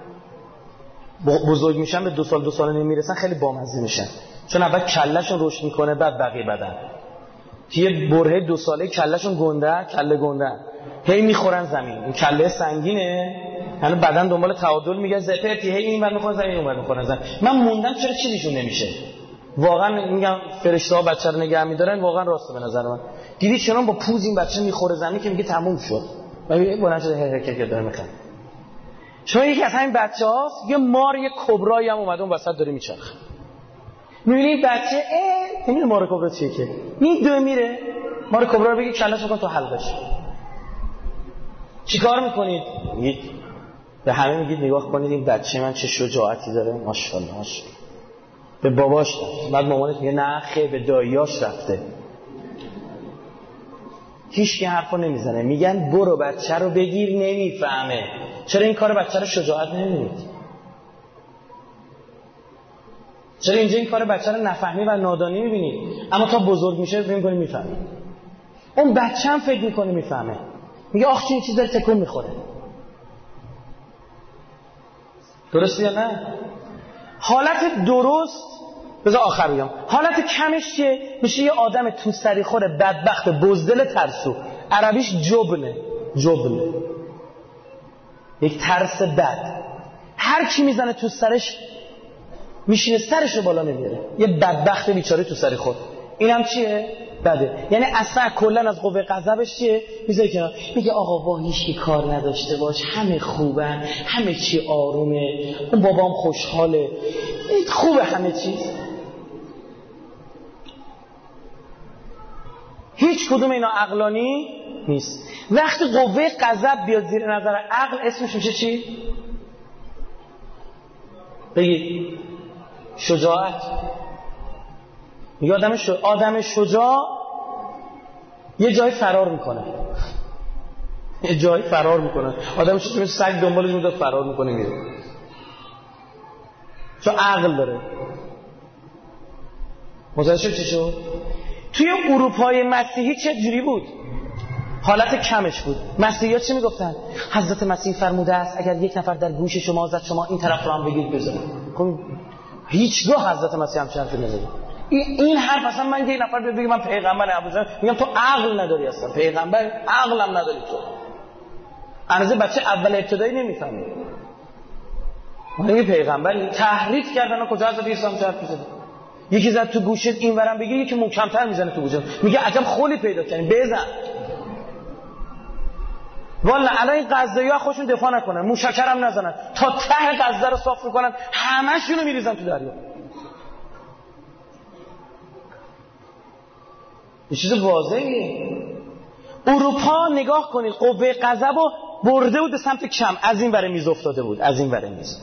بزرگ میشن به دو سال دو سال نمیرسن خیلی بامزه میشن، چون اول کلهشون رشد میکنه بعد بقیه بدن. یه برهه دو ساله کلهشون گنده، کله گنده هی میخورن زمین، این کله سنگینه، یعنی بدن دنبال تعادل میگه زپرتی، هی این بعد میخورن زمین اون بعد میخورن زمین. من موندم چرا چیزیشون نمیشه. واقعا میگم فرشته‌ها بچه رو نگه میدارن، واقعا راسته به نظر من. دیدی چنان با پوز این بچه میخوره زمین که میگه تموم شد. ببین بلند شده هه هه که داره میخوره. چون یکی از همین بچه‌هاست یه مار یه کبرایی هم اومده اون وسط داره میچرخه. میبینی بچه اه نمیدونه مار کبرا چیه که میدوه میره مار کبرا رو بگی کله‌شو کن تو حلقش. چیکار میکنید؟ میگید به همه میگید نگاه کنید این بچه من چه شجاعتی داره، ماشاءالله ماشاءالله. به باباش رفت، بعد مامانش میگه نه خیر به داییاش رفته. هیچ کی حرفو نمیزنه، میگن برو بچه رو بگیر، نمیفهمه. چرا این کار بچه رو شجاعت نمیدید؟ چرا اینجا این کار بچه رو نفهمی و نادانی میبینید؟ اما تا بزرگ میشه فکر می‌کنی میفهمه. اون بچه هم فکر میکنه میفهمه، میگه آخ چه این چیز داره تکون میخوره. درسته یا نه؟ حالت درست بذار آخر بگم، حالت کمش چیه؟ میشه یه آدم تو سری خوره بدبخت بزدل ترسو، عربیش جبنه، جبنه یک ترس بد، هر کی میزنه تو سرش میشینه سرشو بالا نمیاره، یه بدبخت بیچاره تو سری خود. این هم چیه؟ بده. یعنی اصلا کلا از قوه غضبش چیه؟ میذاره کنار، میگه آقا با هیچکی کار نداشته باش، همه خوبن، همه چی آرومه، اون بابام خوشحاله، خوبه همه چیز. هیچ کدوم اینا عقلانی نیست. وقتی قوه غضب بیاد زیر نظر عقل اسمش میشه چی؟ بگید شجاعت. میگه آدم شجاع آدم شجاع یه جای فرار میکنه، یه جای فرار میکنه. آدم شجاع مثل سگ دنبالش میاد فرار میکنه میره، چون عقل داره. متوجه شد چی شد؟ توی اروپای مسیحی چه جوری بود؟ حالت کمش بود. مسیحی‌ها چی میگفتن؟ حضرت مسیح فرموده است اگر یک نفر در گوش شما زد شما این طرف رو هم بگید بزنید. هیچگاه حضرت مسیح هم چه حرفی نزد. این این حرف اصلا من که یک نفر بیاد بگه من پیغمبر ابوذر، میگم تو عقل نداری اصلا، پیغمبر عقلم نداری تو. اندازه بچه اول ابتدایی نمیفهمی. من میگم پیغمبر تحریف کردن کجا حضرت عیسی هم حرف میزنه. یکی زد تو گوشت اینورم بگیر، یکی محکم‌تر میزنه تو گوشت. میگه عجب خلی پیدا کردین بزن. والا الان این غزه‌ها خودشون دفاع نکنن، موشکرم نزنن، تا ته غزه رو صاف میکنن، همه‌شون رو میریزن تو دریا. یه چیز واضحه. اروپا نگاه کنید قوه غضبو برده بود به سمت کم، از این ور میز افتاده بود، از این ور میز.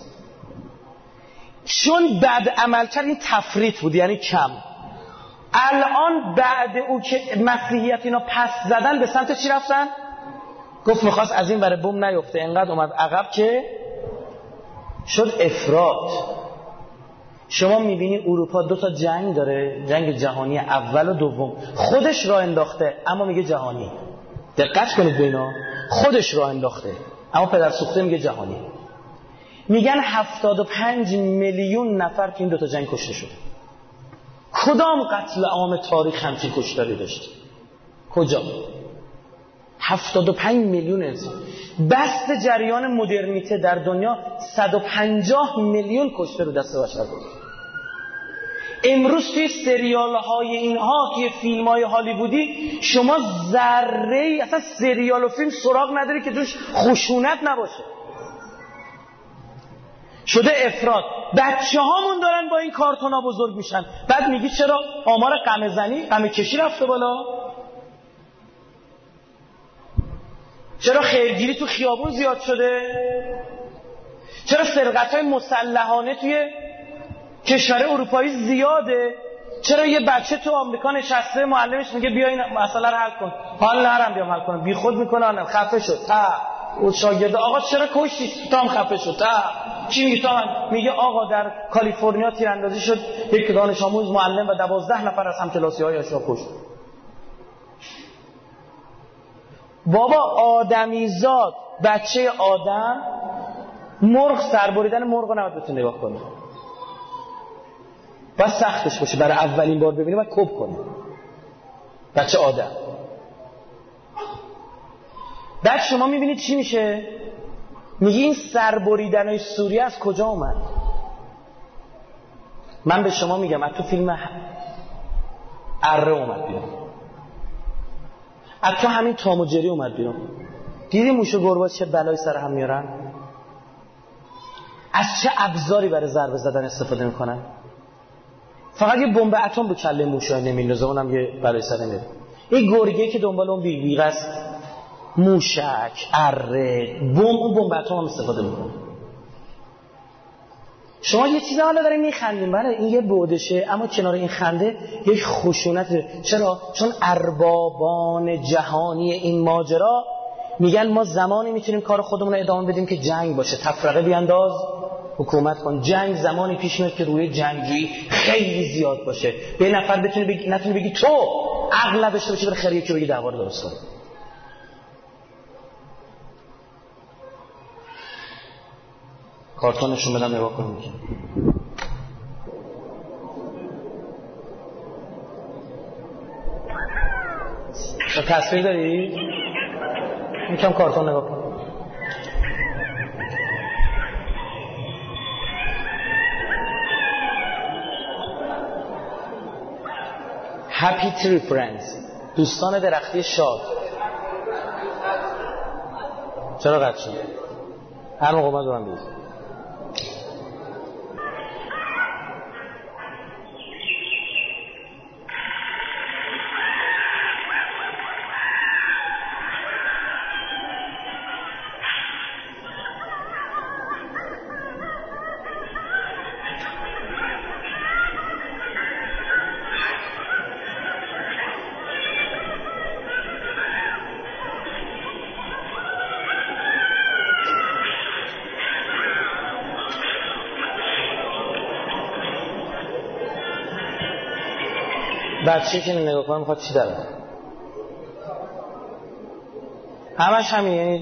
چون بعد عمل کرد این تفریط بود، یعنی کم. الان بعد او که مسیحیت اینا پس زدن به سمت چی رفتن؟ گفت میخواست از این ور بم نیفته، انقدر اومد عقب که شد افراط. شما میبینی اروپا دو تا جنگ داره، جنگ جهانی اول و دوم، خودش راه انداخته اما میگه جهانی. دقت کنید به اینا، خودش راه انداخته اما پدر سوخته میگه جهانی. میگن هفتاد و پنج میلیون نفر که این دو تا جنگ کشته شده. کدام قتل عام تاریخ همچین کشتاری داشت؟ کجا؟ هفتاد و پنج میلیون انسان. بست جریان مدرنیته در دنیا صد و پنجاه میلیون کشته رو دست بشر بود. امروز توی سریال های اینها که فیلم های هالیوودی شما ذره اصلا سریال و فیلم سراغ نداری که توش خشونت نباشه. شده افراد. بچه هامون دارن با این کارتونا بزرگ میشن. بعد میگی چرا آمار قمه زنی قمه کشی رفته بالا؟ چرا خیرگیری تو خیابون زیاد شده؟ چرا سرقت‌های مسلحانه توی کشور اروپایی زیاده؟ چرا یه بچه تو آمریکا نشسته معلمش میگه بیا این مسئله رو حل کن، حال نرم بیام حل کنم، بی خود میکنه آنم خفه شد تا اون شاگرد آقا چرا کشتی تا هم خفه شد تا چی میگه تا من میگه آقا در کالیفرنیا تیراندازی شد، یک دانش آموز معلم و دوازده نفر از همکلاسی‌هایش را کشت. بابا آدمیزاد، بچه آدم، مرغ سر بریدن مرغ رو نباید بتونه نگاه کنه، باید سختش باشه، برای اولین بار ببینه باید کپ کنه. بچه آدم. بعد شما میبینید چی میشه؟ میگه این سر بریدن‌های سوریه از کجا اومد؟ من به شما میگم از تو فیلم اره اومد بیرون، از تو همین تام و جری اومد بیرون. دیدی موش و گربه چه بلایی سر هم میارن؟ از چه ابزاری برای ضربه زدن استفاده میکنن؟ فقط یه بمب اتم رو کله موشا نمیندازه، اونم یه بلای سر نمیاره. این گرگه که دنبال اون بیگ بیگ است، موشک، اره، بمب، اون بمب اتم هم استفاده میکنه. شما یه چیزی حالا دارین میخندین، بله این یه بودشه، اما کنار این خنده یک خشونت. چرا؟ چون اربابان جهانی این ماجرا میگن ما زمانی میتونیم کار خودمون رو ادامه بدیم که جنگ باشه، تفرقه بیانداز، حکومت کن. جنگ زمانی پیش میاد که روی جنگجویی خیلی زیاد باشه، به نفر بتونه بگی، نتونه بگی تو عقل نداشته باشی بره خیلی یکی بگی دعوا رو درست کنه. کارتونشون بدم نگاه کنیم. تصویر داری؟ یکم کارتون نگاه کن. Happy Tree Friends، دوستان درختی شاد. چرا قد شد؟ هر موقع اومد من بید. بچه که نگاه کنم میخواد چی داره؟ همش همین. یعنی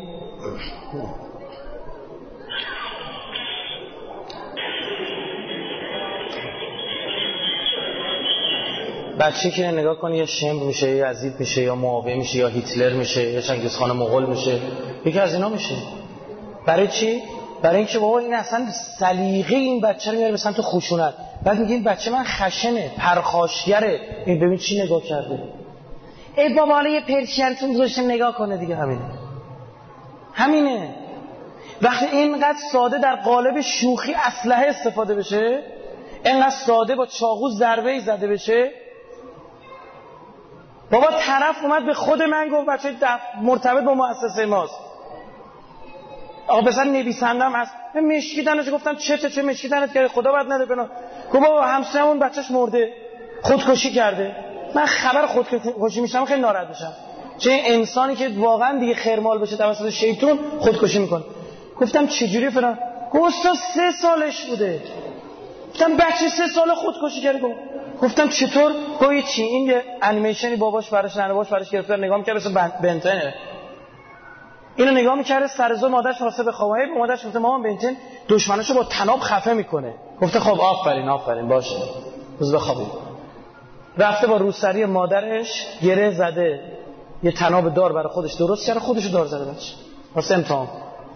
بچه که نگاه کنی یا شمر میشه یا یزید میشه یا معاویه میشه یا هیتلر میشه یا چنگیزخان مغول میشه، یکی از اینا میشه. برای چی؟ برای اینکه بابا این اصلا سلیقه این بچه رو میاره به سمت خشونت. بعد میگه این بچه من خشنه، پرخاشگره، این ببین چی نگاه کرده. ای بابا حالا یه پرشینتون گذاشته نگاه کنه دیگه. همینه همینه. وقتی اینقدر ساده در قالب شوخی اسلحه استفاده بشه، اینقدر ساده با چاقو ضربه زده بشه، بابا طرف اومد به خود من گفت بچه مرتبط با مؤسسه ماست، آقا بزن نویسندم هست، مشکیدنش گفتم چه چه چه مشکیدنت کرده، خدا بد نده بنا. گفت بابا همسایه‌مون بچهش مرده، خودکشی کرده. من خبر خودکشی میشم خیلی ناراحت میشم، چه انسانی که واقعا دیگه خیرمال بشه توسط شیطون خودکشی میکنه. گفتم چجوری فلان؟ گفت سه سالش بوده. گفتم بچه سه ساله خودکشی کرده. گفتم چطور؟ گفت چی؟ این یه انیمیشنی باباش براش ننه‌باش براش گرفته، نگاه می‌کرد مثل بنتنه. اینو نگاه می‌کرد سر زور مادرش واسه به خوابه، به مادرش گفته مامان بنتن دشمناشو با طناب خفه میکنه. گفته خب آفرین آفرین باشه روز بخوابید. رفته با روسری مادرش گره زده، یه طناب دار برای خودش درست کرده، خودشو دار زده بچه واسه امتحان.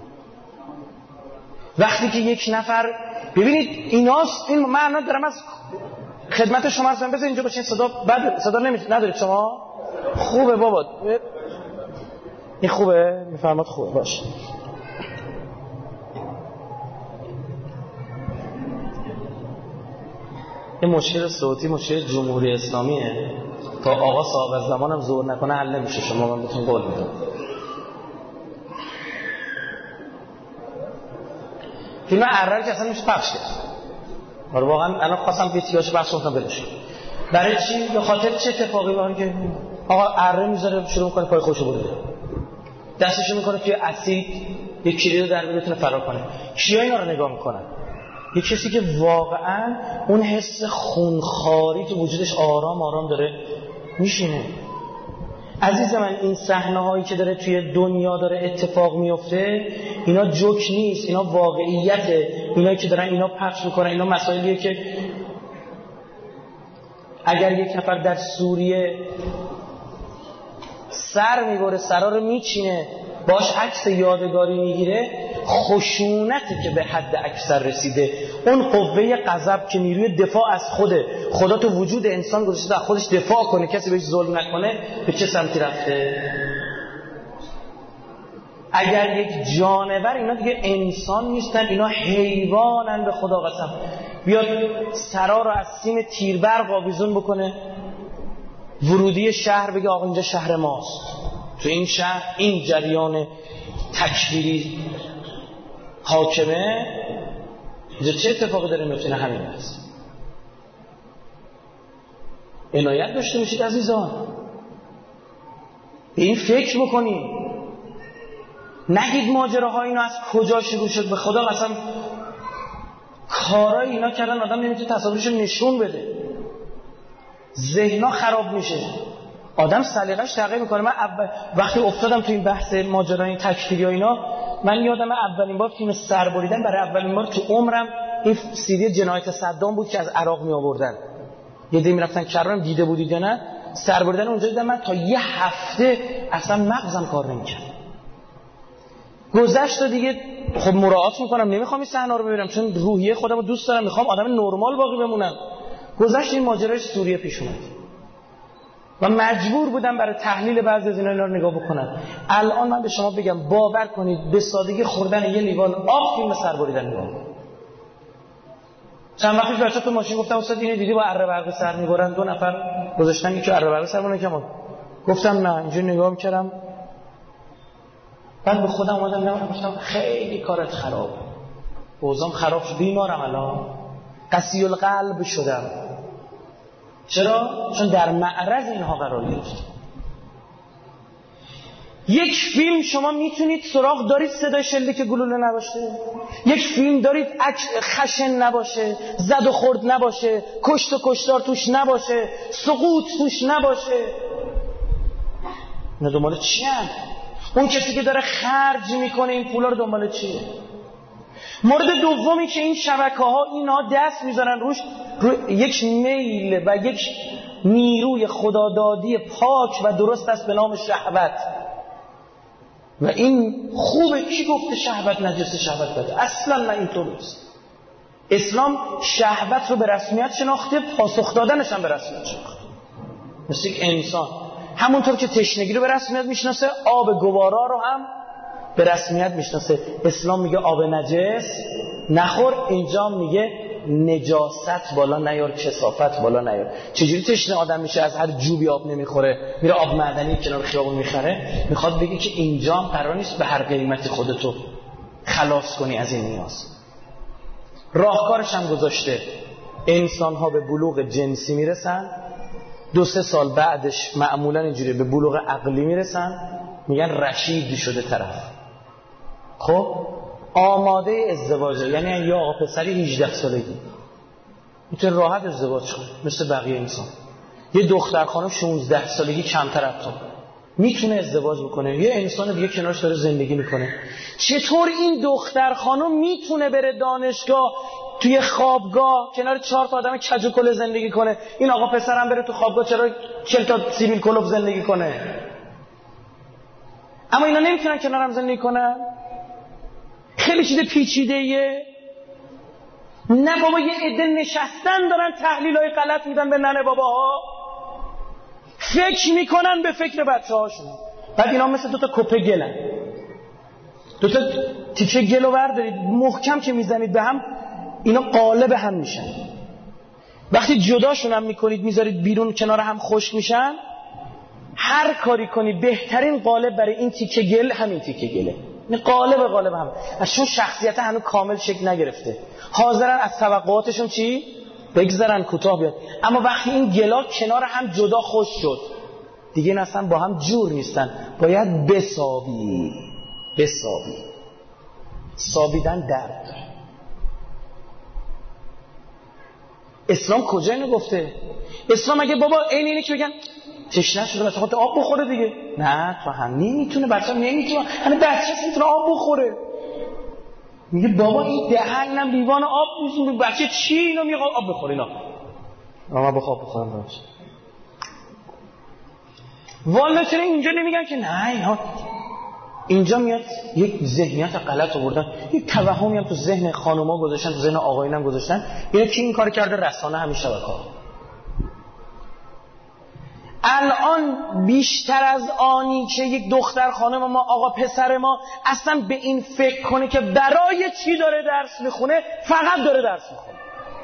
وقتی که یک نفر ببینید ایناست، این من الان دارم از خدمت شما هستم، بذار اینجا باشین، صدا بعد صدا نمیاد ندارید شما؟ خوبه بابا این خوبه میفرماد خوبه باشه. این مشکل صوتی مشکل جمهوری اسلامیه، تا آقا صاحب از زمانم زور نکنه حل نمیشه. شما من بهتون قول میدم. فیلم اره که اصلا میشه پخش کرد. آره واقعا الان خواستم بیتیاش بحث کنم بلش. برای چی؟ به خاطر چه اتفاقی وقتی که آقا اره میذاره شروع میکنه پای خودشو بریده، دستشو میکنه توی اسید، یک کلید رو در بتونه فرار کنه. کیا اینا رو نگاه میکنن؟ یک کسی که واقعا اون حس خونخواری تو وجودش آرام آرام داره میشینه. عزیز من این صحنه هایی که داره توی دنیا داره اتفاق میفته، اینا جوک نیست، اینا واقعیته. اینایی که دارن اینا پخش میکنن اینا مسائلیه که اگر یک نفر در سوریه سر میبره، سرا رو میچینه، باش عکس یادگاری میگیره، خشونتی که به حد اکثر رسیده، اون قوه غضب که نیروی دفاع از خوده، خدا تو وجود انسان گذاشته از خودش دفاع کنه، کسی بهش ظلم نکنه، به چه سمتی رفته؟ اگر یک جانور، اینا دیگه انسان نیستن، اینا حیوانن به خدا قسم. بیاد سرا رو از سیم تیربرق آویزون بکنه، ورودی شهر بگه آقا اینجا شهر ماست، تو این شهر این جریان تکفیری حاکمه، اینجا چه اتفاقی داره میفته؟ همین است. عنایت داشته باشید عزیزان، به این فکر بکنید، نگید ماجراها اینا از کجا شروع شد. به خدا قسم کارای اینا کردن آدم نمیتونه تصاویرش نشون بده، ذهنا خراب میشه، آدم سلیقه‌اش تغییر میکنه. من اول وقتی افتادم تو این بحث ماجرای تکفیری و اینا، من یادم اولین بار فیلم سر بریدن برای اولین بار تو عمرم این سیدی جنایت صدام بود که از عراق می آوردن، یه دی میرفتن کرانم، دیده بودید یا نه؟ سر بریدن اونجا دیدم، من تا یه هفته اصلا مغزم کار نمیکرد. گذشت دیگه خب مراعات میکنم، نمیخوام این صحنه رو ببینم چون روحیه خودم رو دوست دارم، میخوام آدم نرمال باقی بمونم. گذشت این ماجرای سوریه پیش اومد و مجبور بودم برای تحلیل بعضی از اینا رو نگاه بکنم. الان من به شما بگم باور کنید به سادگی خوردن یه لیوان آب فیلم سر بریدن نگاه. چند وقت پیش بچه‌ها تو ماشین گفتم استاد اینو دیدی با اره برقی سر میبرن، دو نفر گذاشتن یکی اره برقی سر میبرن، کمان گفتم نه، اینجوری نگاه میکردم، بعد به خودم اومدم نگاه گفتم خیلی کارت خراب، اوضاعم خراب شد، بیمارم الان، قسی القلب شدم. چرا؟ چون در معرض اینها قرار گرفتم. یک فیلم شما میتونید سراغ دارید صدای شلیک گلوله نباشه، یک فیلم دارید خشن نباشه، زد و خورد نباشه، کشت و کشتار توش نباشه، سقوط توش نباشه. نه دنبال چی هم؟ اون کسی که داره خرج میکنه این پولا رو دنبال چیه؟ مورد دومی که این شبکه ها اینا دست میذارن روش، رو یک میل و یک نیروی خدادادی پاک و درست است به نام شهوت. و این خوبه، کی گفته شهوت نجسه، شهوت بده؟ اصلا نه، اینطور نیست. اسلام شهوت رو به رسمیت شناخته، پاسخ دادنش هم به رسمیت شناخته، مثل یک انسان. همونطور که تشنگی رو به رسمیت میشناسه، آب گوارا رو هم به رسمیت میشناسه. اسلام میگه آب نجس نخور، اینجا میگه نجاست بالا نیار، کثافت بالا نیار. چجوری تشنه آدم میشه از هر جوبی آب نمیخوره میره آب معدنی کنار خیابون میخره؟ میخواد بگه که اینجا هم قرار نیست به هر قیمتی خودتو خلاص کنی از این نیاز. راهکارش هم گذاشته، انسان ها به بلوغ جنسی میرسن، دو سه سال بعدش معمولا اینجوری به بلوغ عقلی میرسن، میگن رشید شده طرف. خب آماده ازدواجه، یعنی یا آقا پسری هجده سالگی میتونه راحت ازدواج کنه مثل بقیه انسان. یه دختر خانم شانزده سالگی کمتر از تو میتونه ازدواج بکنه، یه انسان دیگه کنارش داره زندگی میکنه. چطور این دختر خانم میتونه بره دانشگاه، توی خوابگاه کنار چهار تا آدم کج و کله زندگی کنه؟ این آقا پسرم بره تو خوابگاه چرا چهل تا سیبیل کلوف زندگی کنه؟ اما اینا نمیتونن کنارم زندگی کنن. خیلی چیز پیچیده‌ایه. نه بابا، یه عده نشستن دارن تحلیل‌های غلط میدن به ننه باباها، فکر میکنن به فکر بچه‌هاشون. بعد اینا مثل دو تا کپه گلن، دو تا تیکه گلو بردارید محکم که میزنید به هم، اینا قالب هم میشن. وقتی جداشون هم میکنید میذارید بیرون کنار هم خشک میشن، هر کاری کنی بهترین قالب برای این تیکه گل همین تیکه گله. این قالب قالب هم، چون شخصیت هنوز کامل شکل نگرفته، حاضرن از توقعاتشون چی؟ بگذارن کوتاه بیاد. اما وقتی این گلا کنار هم جدا خوش شد، دیگه این اصلا با هم جور نیستن، باید بسابی. بسابی سابیدن درد داره. اسلام کجا اینو گفته؟ اسلام اگه بابا این اینه که بگن تشنه شده بچه خود آب بخوره دیگه. نه تو هم نمیتونه، بچه هم نمیتونه، همه بچه هم نمیتونه آب بخوره. میگه بابا این دهنم لیوان آب میزونه، بچه چی اینو میگه آب بخوره؟ اینا آما بخواه بخورم باشه. والا چرا اینجا نمیگن که نه اینا؟ اینجا میاد یک ذهنیت غلط آوردن، یک توهمی هم تو ذهن خانوما گذاشتن، تو ذهن آقایون هم گذاشتن. یعنی کی این کار کرده؟ رسانه همین شبکه‌ها. الان بیشتر از آنی که یک دختر خانم ما، آقا پسر ما اصلا به این فکر کنه که برای چی داره درس میخونه، فقط داره درس میخونه.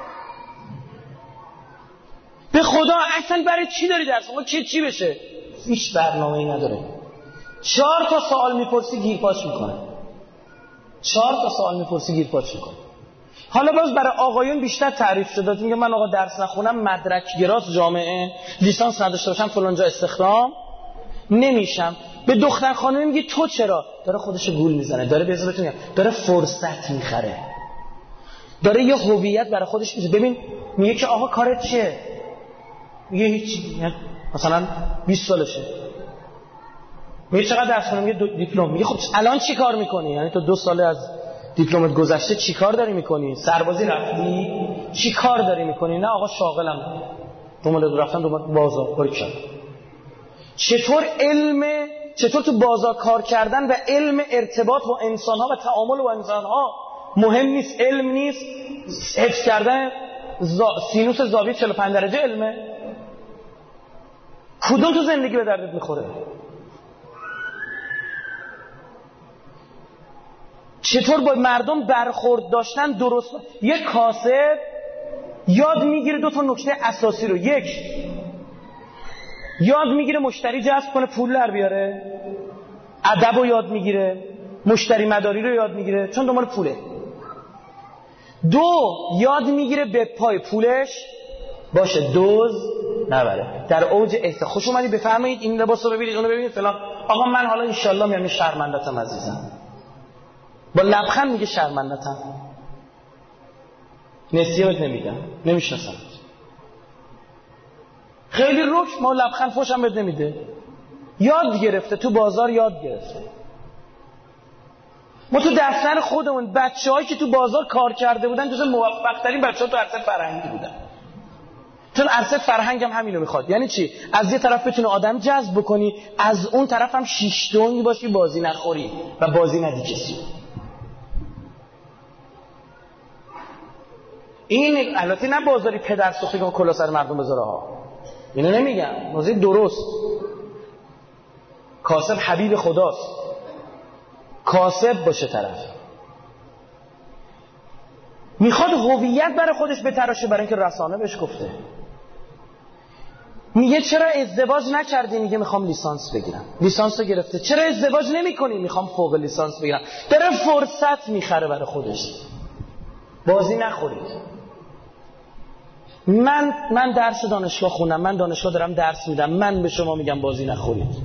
به خدا اصلا برای چی داری درس میخونه؟ چی چی بشه؟ هیچ برنامه‌ای نداره. چهار تا سوال میپرسی گیرپاچ میکنه. چهار تا سوال میپرسی گیرپاچ میکنه. حالا باز برای آقایون بیشتر تعریف شده. میگه من آقا درس نخونم، مدرک گراس جامعه، لیسانس نداشته باشم فلان جا استخدام نمیشم. به دختر خانم میگه تو چرا؟ داره خودش گول میزنه، داره به بهتون میگم داره فرصت میخره، داره یه هویت برای خودش میزنه. ببین میگه که آقا کارت چیه؟ میگه هیچ، مثلا بیست سالشه. میگه چقدر درس خوندم؟ میگه دیپلم. میگه خب الان چی کار میکنی؟ یعنی تو دو ساله از دیپلمت گذشته چی کار داری میکنی؟ سربازی رفتی؟ چی کار داری میکنی؟ نه آقا شاغلم، دنبال رفتن دنبال بازار کار کردن. چطور علم، چطور تو بازار کار کردن و علم ارتباط با انسانها و تعامل با انسانها مهم نیست؟ علم نیست؟ حفظ کردن زا... سینوس زاویه چهل و پنج درجه علمه؟ کدوم تو زندگی به دردت میخوره؟ چطور با مردم برخورد داشتن درست؟ یک کاسب یاد میگیره دو تا نکته اساسی رو. یک، یاد میگیره مشتری جذب کنه پول در بیاره، ادب رو یاد میگیره، مشتری مداری رو یاد میگیره چون دنبال پوله. دو، یاد میگیره به پای پولش باشه، دوز نبره. در اوج احتیاج خوش اومدی بفرمایید این لباسو ببینید، اونو ببینید فلان. آقا من حالا ان شاء الله میام شرمندتم عزیزم. با لبخند میگه شرمندتم، نسیه بهت نمیدم، نمیشناسم. خیلی روش ما لبخند فوشم بهت نمیده. یاد گرفته، تو بازار یاد گرفته. ما تو دفتر خودمون بچه‌هایی که تو بازار کار کرده بودن جز موفق ترین بچه‌ها تو عرصه فرهنگی بودن. چون عرصه فرهنگ هم همینو میخواد. یعنی چی؟ از یه طرف بتونه آدم جذب بکنی، از اون طرف هم شیش دونگی باشی بازی نخوری و بازی ندی کسی. این البته نه بازاری پدر سوختی که کلا سر مردم بذاره ها، اینو نمیگم، موضوع درست. کاسب حبیب خداست، کاسب باشه طرف، میخواد هویت برای خودش بتراشه، برای اینکه رسانه بهش گفته. میگه چرا ازدواج نکردی؟ میگه میخوام لیسانس بگیرم. لیسانس رو گرفته. چرا ازدواج نمی‌کنی؟ میخوام فوق لیسانس بگیرم. داره فرصت میخره برای خودش. بازی نخورید. من من درس دانشگاه خوندم، من دانشگاه دارم درس میدم، من به شما میگم بازی نخورید.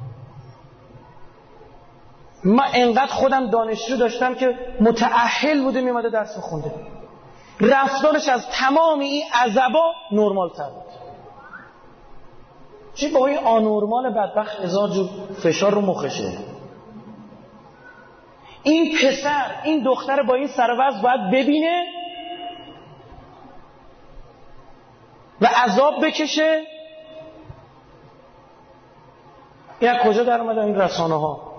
من انقدر خودم دانشجو داشتم که متأهل بوده میومده درس میخونده، رفتارش از تمام این عذابا نرمال تر بود. چی با این آنورمال بدبخت هزار جور فشار رو مخشه. این پسر این دختر با این سروز باید ببینه و عذاب بکشه. این از کجا در اومده این رسانه ها؟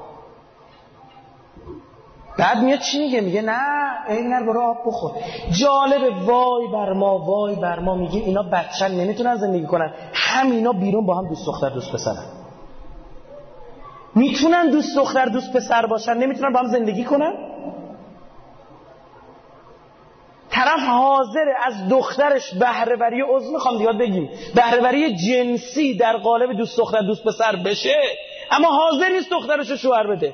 بعد میاد چی میگه؟ میگه نه این نر برو آب بخور. جالبه، وای بر ما وای بر ما. میگه اینا بچه‌ن نمیتونن زندگی کنن، همینا بیرون با هم دوست دختر دوست پسرن. میتونن دوست دختر دوست پسر باشن، نمیتونن با هم زندگی کنن. طرف حاضره از دخترش بهره‌وری عضو، میخوام یاد بگیم بهره‌وری جنسی در قالب دوست دختر دوست پسر بشه، اما حاضر نیست دخترش رو شوهر بده.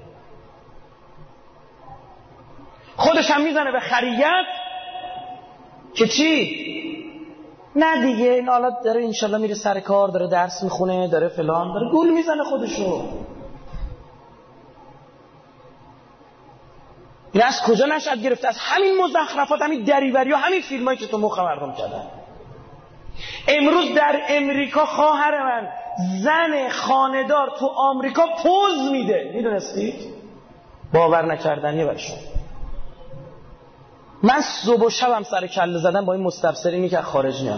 خودش هم میزنه به خریت که چی؟ نه دیگه این حالا داره انشالله میره سر کار، داره درس میخونه، داره فلان، داره گول میزنه خودشو. این از کجا نشأت گرفته؟ از همین مزخرفات، همین دریوری و همین فیلمایی که تو مخ مردم کردن. امروز در امریکا خواهر من زن خانه‌دار تو آمریکا پوز میده. میدونستید؟ باور نکردنیه برای شما. من صبح و شبم سر کله زدم با این مستبصرینی که خارج میاد.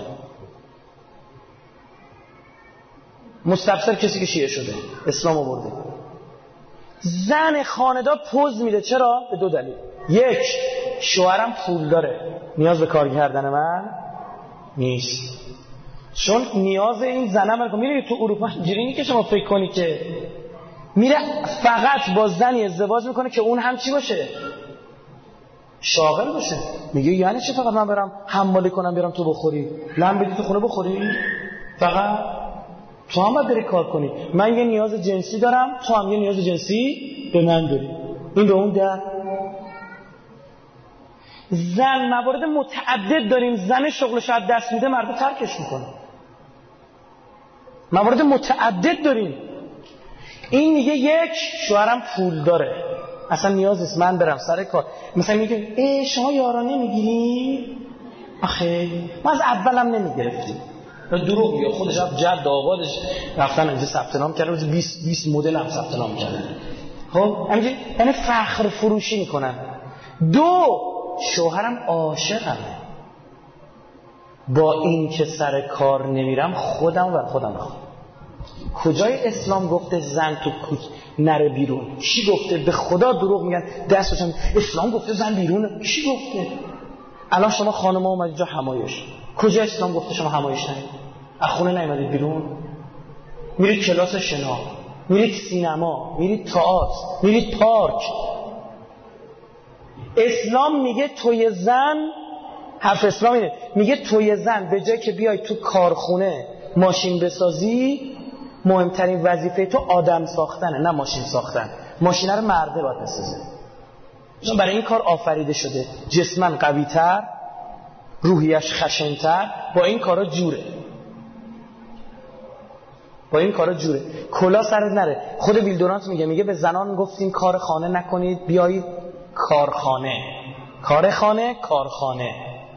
مستبصر کسی که شیعه شده، اسلام آورده. زن خانه‌دار پوز میده. چرا؟ به دو دلیل. یک، شوهرم پول داره، نیاز به کار کردن من نیست. چون نیاز این زنم رو میره تو اروپا اینجوری نیست که شما فکر کنی که میره فقط با زنی ازدواج میکنه که اون هم چی باشه؟ شاغل باشه. میگه یعنی چی فقط من برم حمالی کنم بیارم تو بخوری؟ لم بدی تو خونه بخوری؟ فقط تو هم باید بری کار کنی. من یه نیاز جنسی دارم، تو هم یه نیاز جنسی به من داری. این به اون در زن موارد متعدد داریم. زن شغلش از دست میده، مرد ترکش میکنه. موارد متعدد داریم. این میگه یک، شوهرم پول داره، اصلا نیاز نیست من برم سر کار. مثلا میگه ای شما یارانه میگیری؟ آخه ما از اولم نمیگرفتیم. دروغ میگه. خودش رفت جد آبادش رفتن اینجا ثبت نام کردن، روز بیست بیست مدل هم ثبت نام کردن. خب همینجوری یعنی فخر فروشی میکنن. دو، شوهرم عاشقمه، با این که سر کار نمیرم خودم و خودم بخوام. کجای اسلام گفته زن تو کوچ نره بیرون؟ کی گفته؟ به خدا دروغ میگن دستشون. اسلام گفته زن بیرونه. کی گفته؟ الان شما خانم‌ها اومدید جا همایش، کجا اسلام گفته شما همایش نرید؟ از خونه نیومدید بیرون؟ میرید کلاس شنا، میرید سینما، میرید تئاتر، میرید پارک. اسلام میگه توی زن، حرف اسلام اینه، میگه توی زن به جای که بیای تو کارخونه ماشین بسازی، مهمترین وظیفه تو آدم ساختنه، نه ماشین ساختن. ماشین رو مرده باید بسازه، چون برای این کار آفریده شده. جسماً قوی‌تر، روحیش خشن‌تر، با این کارا جوره. با این کارا جوره. کلا سرت نره. خود ویل دورانت میگه میگه به زنان گفتیم کار خانه نکنید، بیایید کارخانه. کار خانه، کارخانه.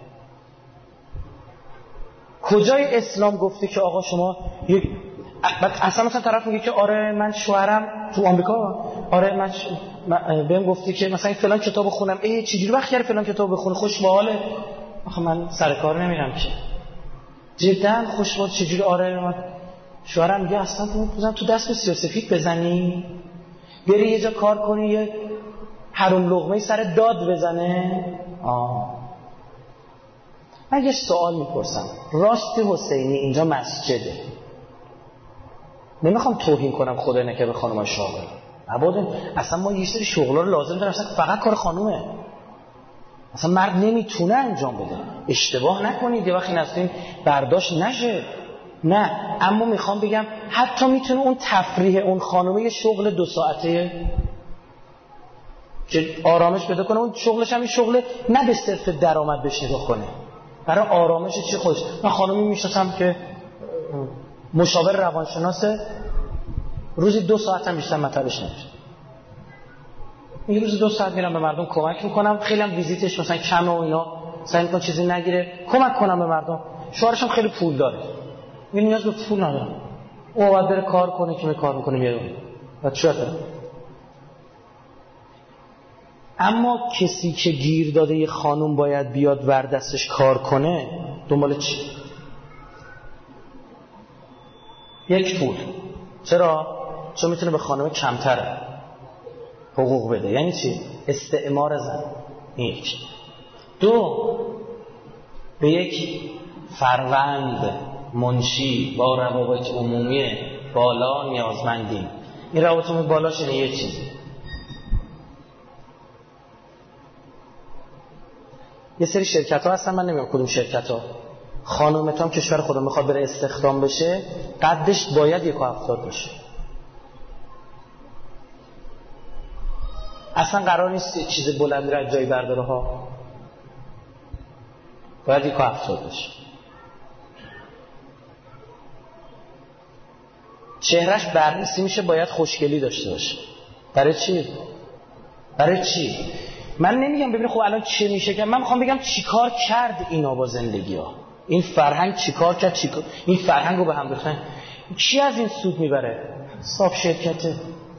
کجای اسلام گفته که آقا شما یک اصلا مثلا طرف میگه که آره من شوهرم تو آمریکا، آره من ش... بهم گفته که مثلا فلان کتاب بخونم. ای چجوری وقت کردی فلان کتاب بخونی؟ خوش باحاله. آخه من سر کار نمیرم که. جدا خوش باحال. چجوری؟ آره من شوهرم میگه اصلا تو میذارم تو دست سیاه‌سفید بزنی، بری یه جا کار کنی، یه حروم لقمه سر داد بزنه. آه من یه سوال میپرسم، راستی حسینی اینجا مسجده؟ نمیخوام توهین کنم خدای نکنه به خانم‌های شاغل. عبادن اصلا ما یه سری شغلا رو لازم داریم، اصلا فقط کار خانومه. اصلا مرد نمیتونه انجام بده. اشتباه نکنید یه وقتی نستین برداشت نشه. نه، اما میخوام بگم حتی میتونه اون تفریح اون خانومه یه شغل دو ساعته که آرامش پیدا کنه. اون شغلش هم این شغل نه به صرف درآمد بهش نگاه کنه، برای آرامش چی خوش. من خانومی میشناسم که مشاور روانشناسه، روزی دو ساعت هم بیشتر مطلبش نمیشه. این روزی دو ساعت میرم به مردم کمک میکنم، خیلی هم ویزیتش مثلا کمه و اینا، سعی میکنم چیزی نگیره، کمک کنم به مردم. شوهرش هم خیلی پول داره، این نیاز به پول نداره، او باید بره کار کنه که کار میکنه میره و چرا. اما کسی که گیر داده یه خانوم باید بیاد ور دستش کار کنه، دنبال چی؟ یک، پول. چرا؟ چون میتونه به خانم کمتر حقوق بده. یعنی چی؟ استعمار زن. یک. دو، به یک فروند منشی با روابط عمومی بالا نیازمندی. این روابط عمومی بالا شده یه چیزی. یه سری شرکت ها هستن، من نمیدونم کدوم شرکت ها، خانومت هم کشور خودم میخواد بره استخدام بشه، قدش باید یک و هفتاد باشه. اصلا قرار نیست چیز بلند را جایی برداره ها، باید یک و هفتاد باشه. چهرش بررسی میشه، باید خوشگلی داشته باشه. برای چی؟ برای چی؟ من نمیگم ببین خب الان چه میشه که، من میخوام بگم چیکار کرد اینا با زندگی ها. این فرهنگ چیکار کرد، چیکار این فرهنگ رو به هم ریختن. کی از این سود میبره؟ صاحب شرکته.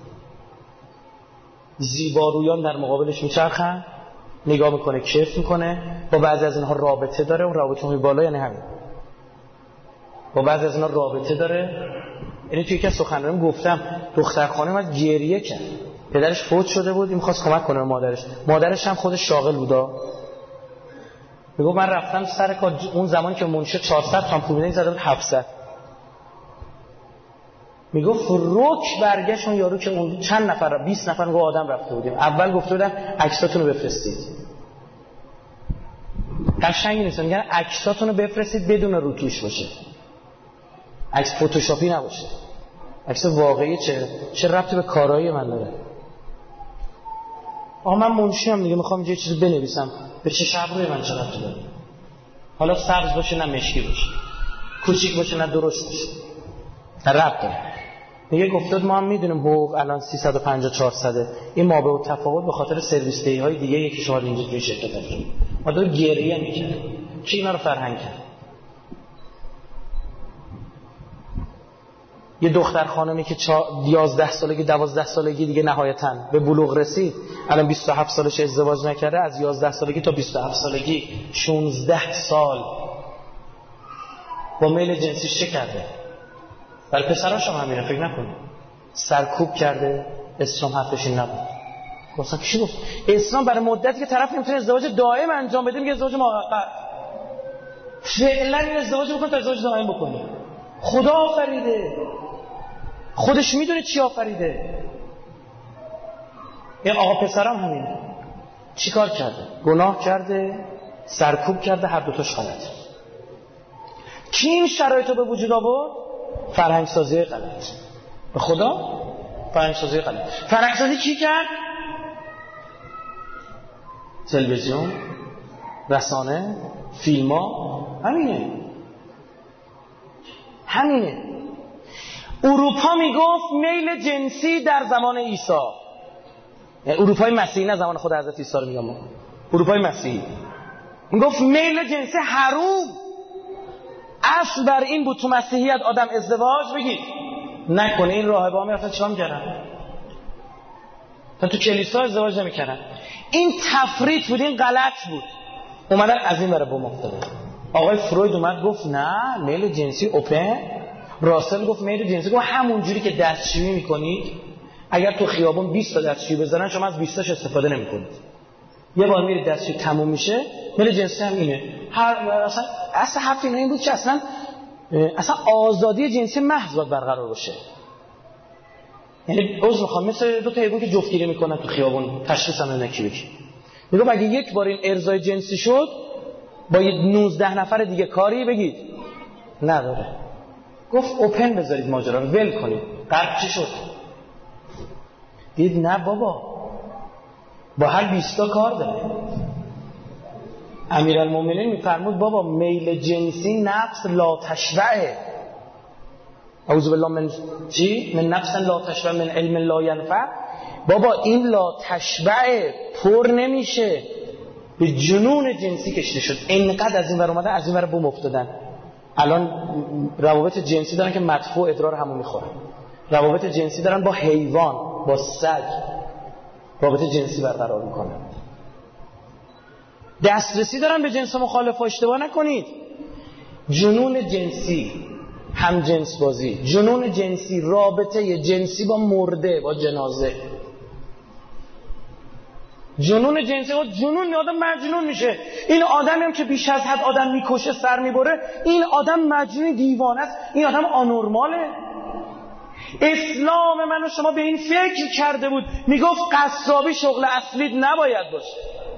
زیبارویان در مقابلش میچرخن، نگاه میکنه، کیف میکنه، با بعضی از اینها رابطه داره. اون رابطه اون بالا یعنی همین، با بعضی از اینها رابطه داره. یعنی توی یکی از سخنرانی‌ام گفتم دختر خانم از گریه کرد، پدرش فوت شده بود، این می‌خواست کمک کنه به مادرش، مادرش هم خودش شاغل بودا. میگه من رفتم سر کار، اون زمانی که منشی چهارصد تومن پول میدن زده بود هفتصد. میگه فروک برگشت اون یارو که اون چند نفر بیست نفر میگه آدم رفته بودیم، اول گفته بودن عکساتون رو بفرستید. قشنگی نیست، میگن عکساتون رو بفرستید بدون روتوش باشه، عکس فتوشاپی نباشه، عکس واقعی. چه چه ربطی به کارایی من داره؟ آها من منشیام دیگه، میخوام یه چیزی بنویسم، به چه شبروی من چه ربطی داره؟ حالا سبز باشه نه مشکی باشه، کوچیک باشه نه درشت باشه، ربط داره. میگه گفتاد ما هم میدونیم حقوق الان سیصد و پنجاه چهارصد، این ما به تفاوت به خاطر سرویس دی های دیگه یکی شما اینجا توی شرکت داریم. ما داره گریه میکنه کی اینا رو فرهنگ کرد. یه دختر خانمی که یازده سالگی دوازده سالگی دیگه نهایتاً به بلوغ رسید، الان بیست و هفت سالش ازدواج نکرده، از یازده سالگی تا بیست و هفت سالگی شانزده سال با میل جنسیش چه کرده؟ ولی پسراش هم همینه، فکر نکنید. سرکوب کرده. اسلام حرفش این نبود. مثلا چی گفت؟ اسلام برای مدتی که طرف نمیتونه ازدواج دائم انجام بده میگه ازدواج موقت. فعلا این ازدواج بکن تا ازدواج دائم بکنی. خدا آفریده، خودش میدونه چی آفریده. این آقا پسرم همینه. چیکار کرده؟ گناه کرده، سرکوب کرده، هر دوتاش غلطه. کی این شرایط رو به وجود آورد؟ فرهنگ سازی غلط. به خدا فرهنگ سازی غلط. فرهنگ سازی کی کرد؟ تلویزیون، رسانه، فیلم ها، همینه همینه. اروپا میگفت میل جنسی در زمان عیسی، یعنی اروپای مسیحی، نه زمان خود حضرت عیسی رو میگم، اروپای مسیحی میگفت میل جنسی حروم. اصل بر این بود تو مسیحیت آدم ازدواج بگید نکنه. این راهبا میرفتن چیکار میکردن؟ تا تو کلیسا ازدواج نمیکردن. این تفریط بود، این غلط بود. اومدن از این ور بوم افتاده. آقای فروید اومد گفت نه میل جنسی اوپن. راسل گفت میل جنسی، گفت همون جوری که دستشویی میکنید اگر تو خیابون بیست تا دستشویی بزنن شما از بیست تاش استفاده نمیکنید. یه بار میرید دستشویی تموم میشه. میل جنسی هم اینه. هر اصلا اصل حرف این بود که اصلا اصلا آزادی جنسی محض باید برقرار باشه. یعنی عذر میخوام مثل دو تا حیوان که جفتگیری میکنن تو خیابون تشخیص هم نکی بکی. میگم اگه یک بار این ارضای جنسی شد با نوزده نفر دیگه کاری بگید نداره. گفت اوپن بذارید ماجرا رو، ول کنید. قرب چی شد؟ دید نه بابا با هر بیست تا کار داره. امیرالمومنین میفرمود بابا میل جنسی نفس لا تشبعه. اعوذ بالله من چی؟ من نفس لا تشبع من علم لا ینفع. بابا این لا تشبعه، پر نمیشه، به جنون جنسی کشیده شد. اینقدر از این ور اومدن از این ور بوم افتادن. الان روابط جنسی دارن که مدفوع ادرار همون میخورن. روابط جنسی دارن با حیوان، با سگ رابطه جنسی برقرار میکنن. دسترسی دارن به جنس مخالف. اشتباه نکنید. جنون جنسی، هم جنس بازی، جنون جنسی، رابطه جنسی با مرده، با جنازه. جنون جنسی و جنون آدم مجنون میشه. این آدمی هم که بیش از حد آدم میکشه، سر میبره، این آدم مجنون دیوانه است. این آدم آنورماله. اسلام من و شما به این فکر کرده بود میگفت قصابی شغل اصلیت نباید باشه.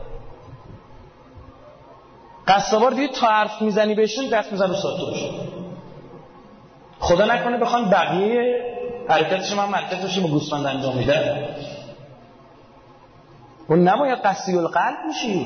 قصابا رو دیگه تا حرف میزنی بهشون دست میزن رو ساتورشون. خدا نکنه بخوان بقیه حرکتش من مرکزش با گوسفند انجام میده. اون نباید قصی القلب میشی.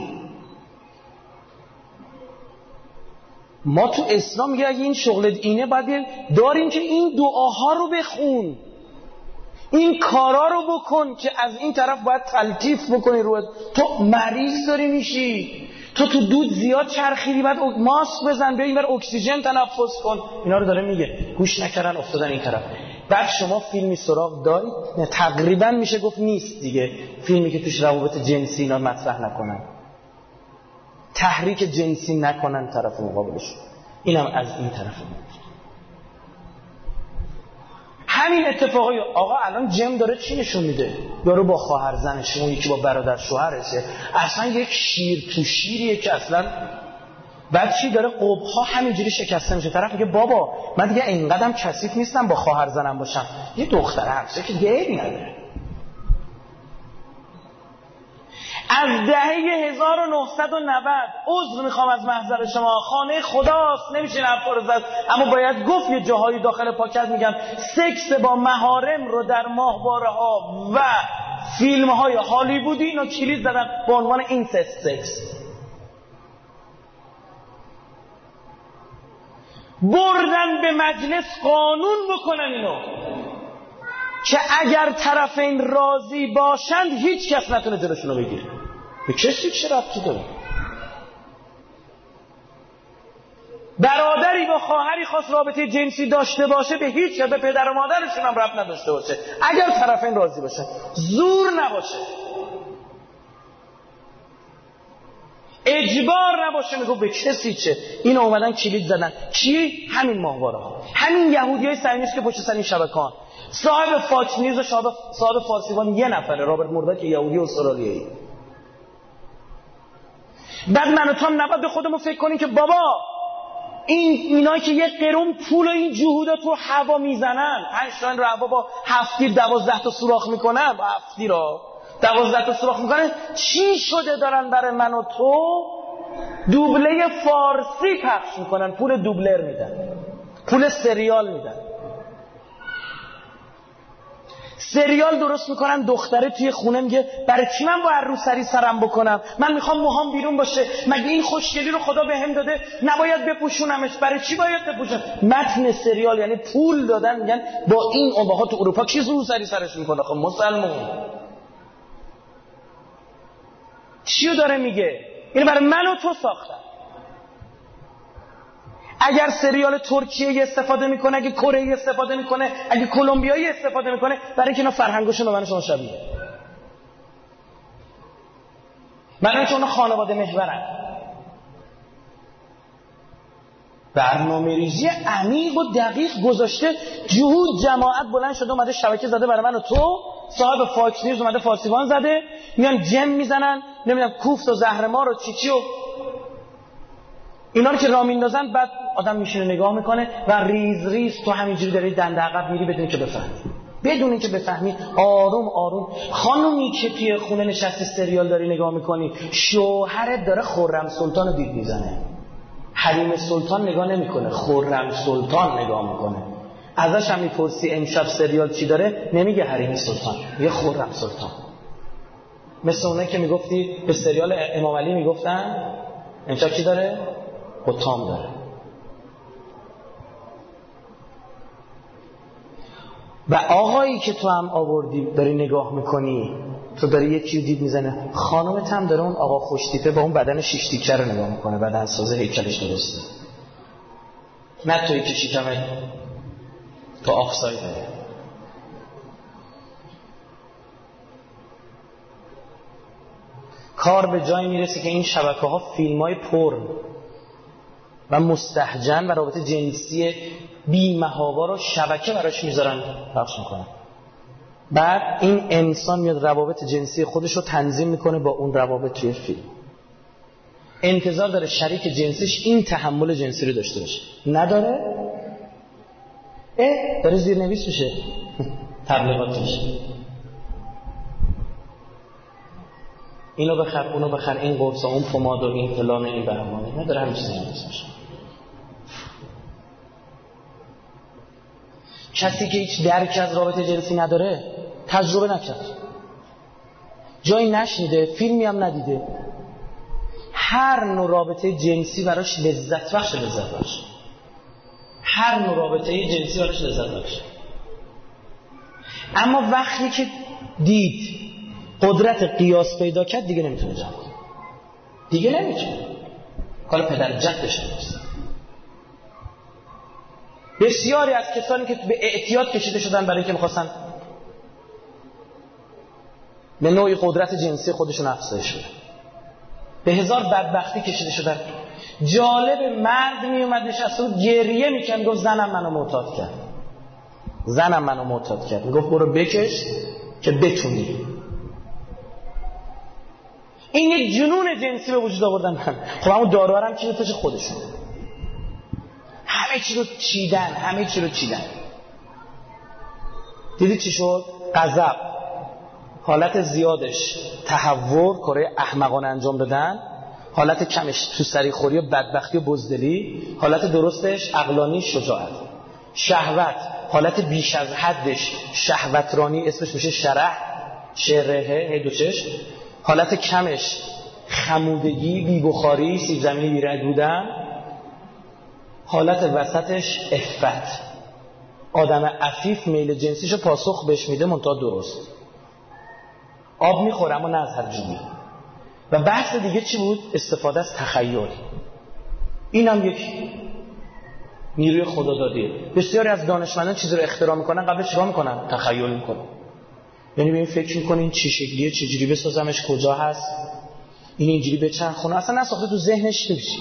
ما تو اسلام میگه اگه این شغلت اینه باید داریم که این دعاها رو بخون، این کارا رو بکن که از این طرف باید تلطیف بکنی. رو تو مریض داری میشی، تو تو دود زیاد چرخیدی، بعد ماسک بزن، بیا اینور اکسیژن تنفس کن. اینا رو داره میگه، گوش نکردن افتادن این طرف. بعد شما فیلمی سراغ دارید؟ نه تقریبا میشه گفت نیست دیگه، فیلمی که توش روابط جنسی اینا مطرح نکنن، تحریک جنسی نکنن طرف مقابلش. اینم از این طرف میفته. همین اتفاقی آقا الان جم داره چی نشون میده؟ یارو با خواهر زنش، اون یکی با برادر شوهرشه، اصلا یک شیر تو شیریه که اصلا. بعد چی داره؟ قبها همینجوری شکسته میشه. طرف میگه بابا من دیگه اینقدرم کثیف نیستم با خواهر زنم باشم، یه دختر هرچه که دیگه عیبی نداره. از دهه هزار و نهصد و نود عذر میخوام از محضر شما، خانه خداست نمیشه حرفا رو زد، اما باید گفت یه جاهایی داخل پاکت میگم سکس با محارم رو در ماهواره ها و فیلم های هالیوودی اینو کلید زدن به عنوان اینسست سکس. بردن به مجلس قانون بکنن اینو که اگر طرفین راضی باشند هیچ کس نتونه جلوشون رو بگیره. به کسی چه ربطی داره؟ برادری با خواهری خواست رابطه جنسی داشته باشه، به هیچ کس، به پدر و مادرشون هم ربط نداشته باشه اگر طرفین راضی باشن، زور نباشه، اجبار نباشه. میگه به کسی چه؟ اینو اومدن کلید زدن. کی؟ همین ماهواره ها، همین یهودیای صهیونیست که پشت سر این شبکه‌ان. صاحب فاکس نیوز و صاحب فارسیوان یه نفره، رابرت مورداک یهودی استرالیایی. بعد من و تو هم نباید به خودمون فکر کنیم که بابا این اینا که یه قرون پول و این جهودا تو هوا میزنن، پنج تا رو هوا با هفت تیر دوازده تا سوراخ میکنن، با هفت تیر دوازده تا سوراخ میکنن، چی شده دارن برای من و تو دوبله فارسی پخش میکنن، پول دوبلر میدن، پول سریال میدن، سریال درست میکنن. دختره توی خونه میگه برای چی من با رو سری سرم بکنم؟ من میخوام موهام بیرون باشه، مگه این خوشگلی رو خدا بهم داده نباید بپوشونمش؟ برای چی باید بپوشم؟ متن سریال یعنی پول دادن، میگن با این اباها تو اروپا کی رو سری سرش میکنه؟ خب مسلمون چیو داره میگه؟ اینو برای من و تو ساختن. اگر سریال ترکیه استفاده میکنه، اگه کره استفاده میکنه، اگه کلمبیایی استفاده میکنه، برای اینکه اینا فرهنگشون و من شما شبیه، برای اینکه اونا خانواده محورن. برنامه ریزی عمیق و دقیق گذاشته، جهود جماعت بلند شده اومده شبکه زده برای من و تو، صاحب فاکس نیوز اومده فارسیوان زده، میان جم میزنن، نمیدونم کوفت و زهرمار و چیچی و اینا رو که راه میندازن. بعد آدم میشینه نگاه میکنه و ریز ریز تو همینجوری داری دنده عقب میری بدون که بفهمی، بدون که بفهمی آروم آروم. خانومی که توی خونه نشستی سریال داری نگاه میکنی، شوهرت داره خرم سلطان رو دید میزنه، حریم سلطان نگاه نمیکنه، خرم سلطان نگاه میکنه. ازش هم میپرسی امشب سریال چی داره، نمیگه حریم سلطان، یه خرم سلطان. مثل اونه که میگفتی به سریال امام علی میگفتن امشب چی داره؟ حطام داره. و آقایی که تو هم آوردی داری نگاه میکنی، تو داری یه چیو دید میزنه، خانومت هم داره اون آقا خوشتیپه با اون بدن شیش تیکه رو نگاه میکنه، بدن سازه هیکلش درسته، نه توی که شکمت تو آفساید داره. کار به جایی میرسه که این شبکه ها فیلم های پرن و مستهجن و رابطه جنسی بی محابا رو شبکه براش میذارن پخش میکنن. بعد این انسان میاد روابط جنسی خودش رو تنظیم میکنه با اون روابط توی فیلم. انتظار داره شریک جنسیش این تحمل جنسی رو داشته باشه، نداره؟ اه داره زیرنویس میشه تبلیغاتش، اینو بخر اونو بخر، این قرصا اون پماد و این فلان این بهمانه، نداره همین چیزی میشه. کسی که هیچ درک از رابطه جنسی نداره، تجربه نکرد، جایی نشنیده، فیلمی هم ندیده، هر نوع رابطه جنسی براش لذت بخش لذت بخش هر نوع رابطه جنسی براش لذت بخش. اما وقتی که دید قدرت قیاس پیدا کرد دیگه نمیتونه جمع کنه. دیگه نمیتونه. کار پدر جدش نیست. بسیاری از کسانی که به اعتیاد کشیده شدن برای اینکه می‌خواستن به نوعی قدرت جنسی خودشون افزایش بدن، به هزار بدبختی کشیده شدن. جالب، مرد میومد نشسته بود گریه میکرد، گفت زنم منو معتاد کرد، زنم منو معتاد کرد. میگفت برو بکش که بتونی. این یک جنون جنسی به وجود آوردن. من خب همون داروها هم کی بتاشه؟ خودشون. همه چی رو چیدن، همه چی رو چیدن. دیدی چی شد؟ غضب، حالت زیادش تهور، کارهای احمقانه انجام دادن، حالت کمش تو سریخوری و بدبختی و بزدلی، حالت درستش عقلانی، شجاعت. شهوت، حالت بیش از حدش شهوترانی، اسمش میشه شرح، شرهه، هی دو چشم. حالت کمش خمودگی، بی‌بخاری، سیب زمینی بی‌رنگ بودن. حالت وسطش عفت، آدم عفیف میل جنسیشو پاسخ بهش میده منتها درست، آب میخوره اما نه از هر جوری. و بحث دیگه چی بود؟ استفاده از تخیل. این هم یک نیروی خدادادیه. بسیاری از دانشمندان چیزی رو اختراع میکنن، قبلش چیکار میکنن؟ تخیل میکنن. یعنی به این فکر میکنه این چی شکلیه، چجوری بسازمش، کجا هست، این اینجوری بچرخونه، اصلا نساخته، تو ذهنش نمیشه.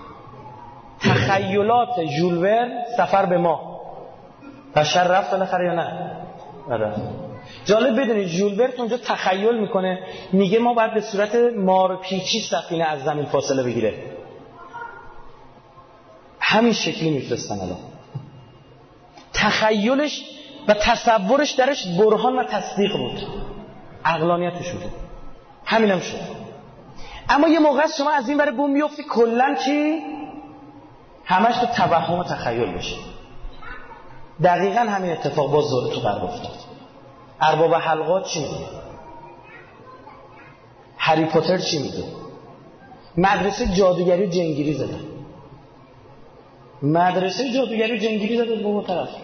تخیلات ژول ورن، سفر به ماه، بشر رفت بالاخره یا نه؟ رفت. جالب بدونید ژول ورن اونجا تخیل میکنه، میگه ما باید به صورت مارپیچی سفینه از زمین فاصله بگیره. همین شکلی میفرستن. الان تخیلش و تصورش درش برهان و تصدیق بود، عقلانیتش بود. همینم شد. اما یه موقع شما از این برای بوم میفتی کلن چی؟ همش تو توهم و تخیل بشه. دقیقاً همین اتفاق باز زور تو غرب افتاد. ارباب حلقات چی میگه؟ هری پاتر چی میگه؟ مدرسه جادوگری و جنگیری زدن. مدرسه جادوگری و جنگیری زدن به اون طرف.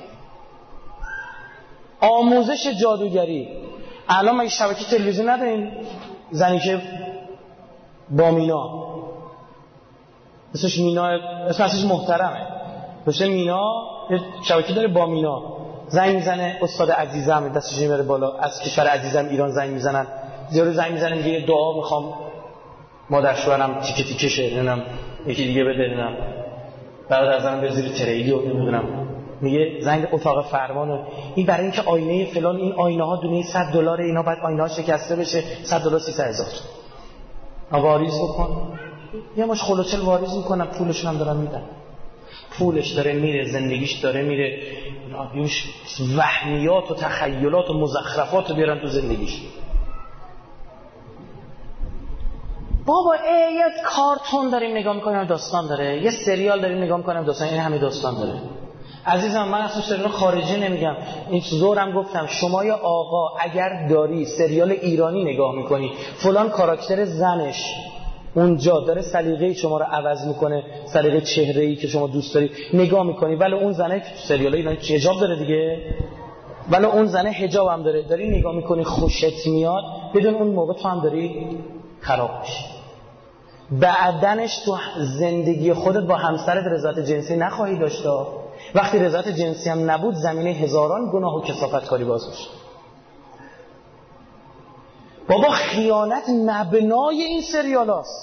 آموزش جادوگری. الان ما شبکه تلویزیون نداریم، زنی که با مینا، اسمش مینا، اسمش محترمه، اسمش مینا، شبکه داره با مینا، زنگ میزنه استاد عزیزم، دستش میبره بالا، از کشور عزیزم ایران زنگ میزنن، یارو زنگ میزنه میگه دعا میخوام مادر شوهرم تیکه تیکه شه، نمیدونم یکی دیگه بده، نمیدونم برادر زنم به زیر تریلی و نمیدونم، میگه زنگ اتاق فرمانه. این برای اینکه آینه فلان، این آینه ها دونه صد دلار، اینا بعد آینه ها شکسته بشه، صد دلار سیصد هزار. واریز بکن، یه مش خلوچل واریز میکنن، پولشون هم دارن میدن، پولش داره میره، زندگیش داره میره، یوش وهمیات و تخیلات و مزخرفات رو بیارن تو زندگیش. بابا ای یه کارتون داریم نگاه میکنیم داستان داره، یه سریال داریم نگاه میکنیم داستان، این همه داستان داره. عزیزم من اصلا سریال خارجی نمیگم، این زورم گفتم شما یا آقا اگر داری سریال ایرانی نگاه میکنی، فلان کاراکتر زنش اونجا داره سلیقه شما رو عوض میکنه، سلیقه چهره‌ای که شما دوست داری نگاه میکنی، ولی اون زنه سریال ایرانی حجاب داره دیگه، ولی اون زنه حجاب هم داره، داری نگاه میکنی خوشت میاد، بدون اون موقع تو هم داری خراب میشی. بعدنش تو زندگی خودت با همسرت رضایت جنسی نخواهی داشت. وقتی رضایت جنسی هم نبود، زمینه هزاران گناه و کثافتکاری باز میشه. بابا خیانت مبنای این سریال هاست.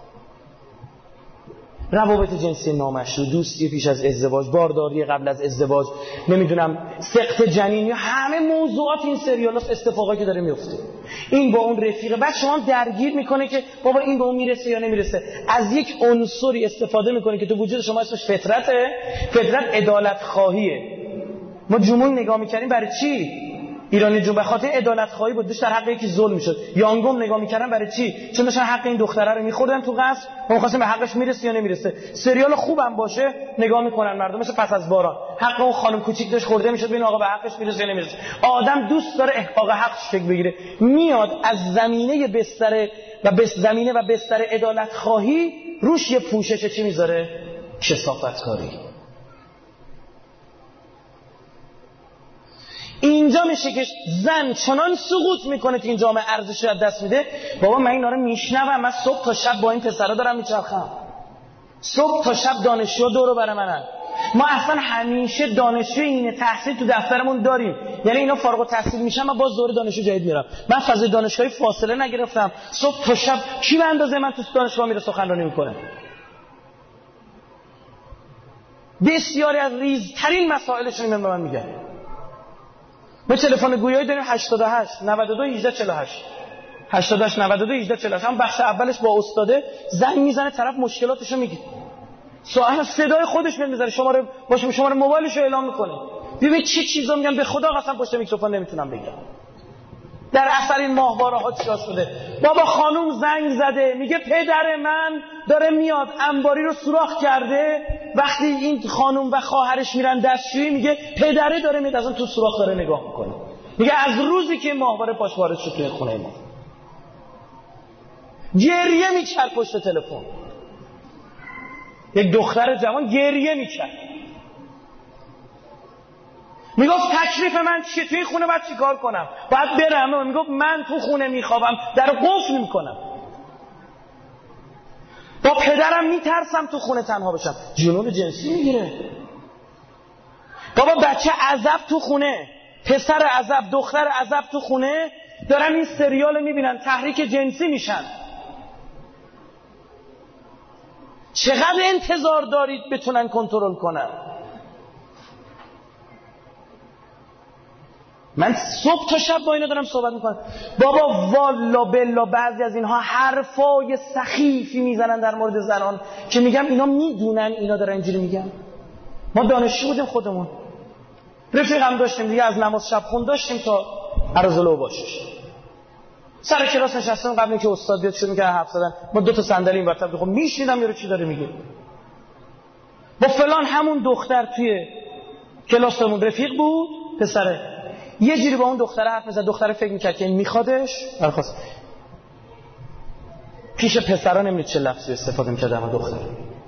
روابط جنسی نامشروع، دوستی پیش از ازدواج، بارداری قبل از ازدواج، نمیدونم سقط جنین، یا همه موضوعات این سریال هاست، اتفاقایی که داره میفته. این با اون رفیقه، بعد شما درگیر میکنه که بابا این به اون میرسه یا نمیرسه. از یک عنصری استفاده میکنه که تو وجود شما اسمش فطرته. فطرت عدالت خواهیه. ما جمون نگاه میکنیم برای چی؟ ایرانی جون به خاطر عدالت خواهی بود، داشت در حق یکی ظلم میشد. یانگوم نگاه میکردن برای چی؟ چون داشتن حق این دختره رو میخوردن تو قصر، ما خواستیم به حقش میرسه یا نمیرسه. سریال خوبم باشه نگاه میکنن مردم، مثل پس از باران، حق اون خانم کوچیک داشت خورده میشد، ببین آقا به حقش میرسه یا نمیرسه. آدم دوست داره احقاق حقش فکر بگیره، میاد از زمینه بستر و بس زمینه و بستر عدالت خواهی روش یه پوشش چی میذاره؟ کثافتکاری. اینجا میشه که زن چنان سقوط میکنه که این جامعه ارزش رو از دست میده. بابا من اینا رو میشنوم، من صبح تا شب با این پسرا دارم میچرخم، صبح تا شب دانشجو دورو بر منن. ما اصلا همیشه دانشجو اینه تحصیل تو دفترمون داریم، یعنی اینا فارغ التحصیل میشن من باز دوره دانشجو جدید میرم. من فضای دانشگاهی فاصله نگرفتم، صبح تا شب کی به اندازه من تو دانشگاه میره سخنرانی میکنه. بسیاری از ریزترین مسائلشون من به من میگن. ما تلفن گویایی داریم هشتاد و هشت نود و دو هجده چهل و هشت هشتاد و هشت نود و دو هجده چهل و هشت. هم بخش اولش با استاده زنگ میزنه، طرف مشکلاتشو میگه، صاحب صدای خودش میاد میذاره، شماره باشه شماره موبایلشو اعلام میکنه. ببین چه چیزا میگن، به خدا قسم پشت میکروفون نمیتونم بگم. در اثر این ماهواره ها چیا شده؟ بابا خانوم زنگ زده میگه پدر من داره میاد انباری رو سوراخ کرده. وقتی این خانوم و خواهرش میرن دستشویی میگه پدره داره میاد از اون تو سوراخ داره نگاه میکنه. میگه از روزی که ماهواره پاش وارد شد توی خونه ما گریه میکرد پشت تلفن. یک دختر جوان گریه میکرد، میگفت تکلیف من چیه؟ توی خونه باید چی کار کنم؟ باید برم. میگفت من تو خونه میخوابم، در قفل میکنم، با پدرم میترسم تو خونه تنها بشم. جنون جنسی میگیره. بابا بچه عزب تو خونه، پسر عزب، دختر عزب تو خونه دارن این سریال میبینن، تحریک جنسی میشن. چقدر انتظار دارید بتونن کنترل کنن؟ من صبح تا شب با اینا دارم صحبت میکنم. بابا والا بلا بعضی از اینها حرفای سخیفی میزنن در مورد زنان که میگم اینا میدونن اینا دارن اینجوری میگن. ما دانشجو بودیم خودمون، رفیقم داشتیم دیگه، از نماز شب خون داشتیم تا ارزلو باشش. سر کلاس نشستم قبل اینکه استاد بیاد شروع می‌کرد حرف زدن. ما دو تا صندلی این ورتر خب میشینم یارو چی داره میگه. با فلان همون دختر توی کلاسمون رفیق بود، پسره. یه جوری با اون دختره حرف می‌زد، دختره فکر می‌کرد که این میخوادش، درخواست. پیش پسرا نمی‌دونید چه لفظی استفاده می‌کرد اما دختره.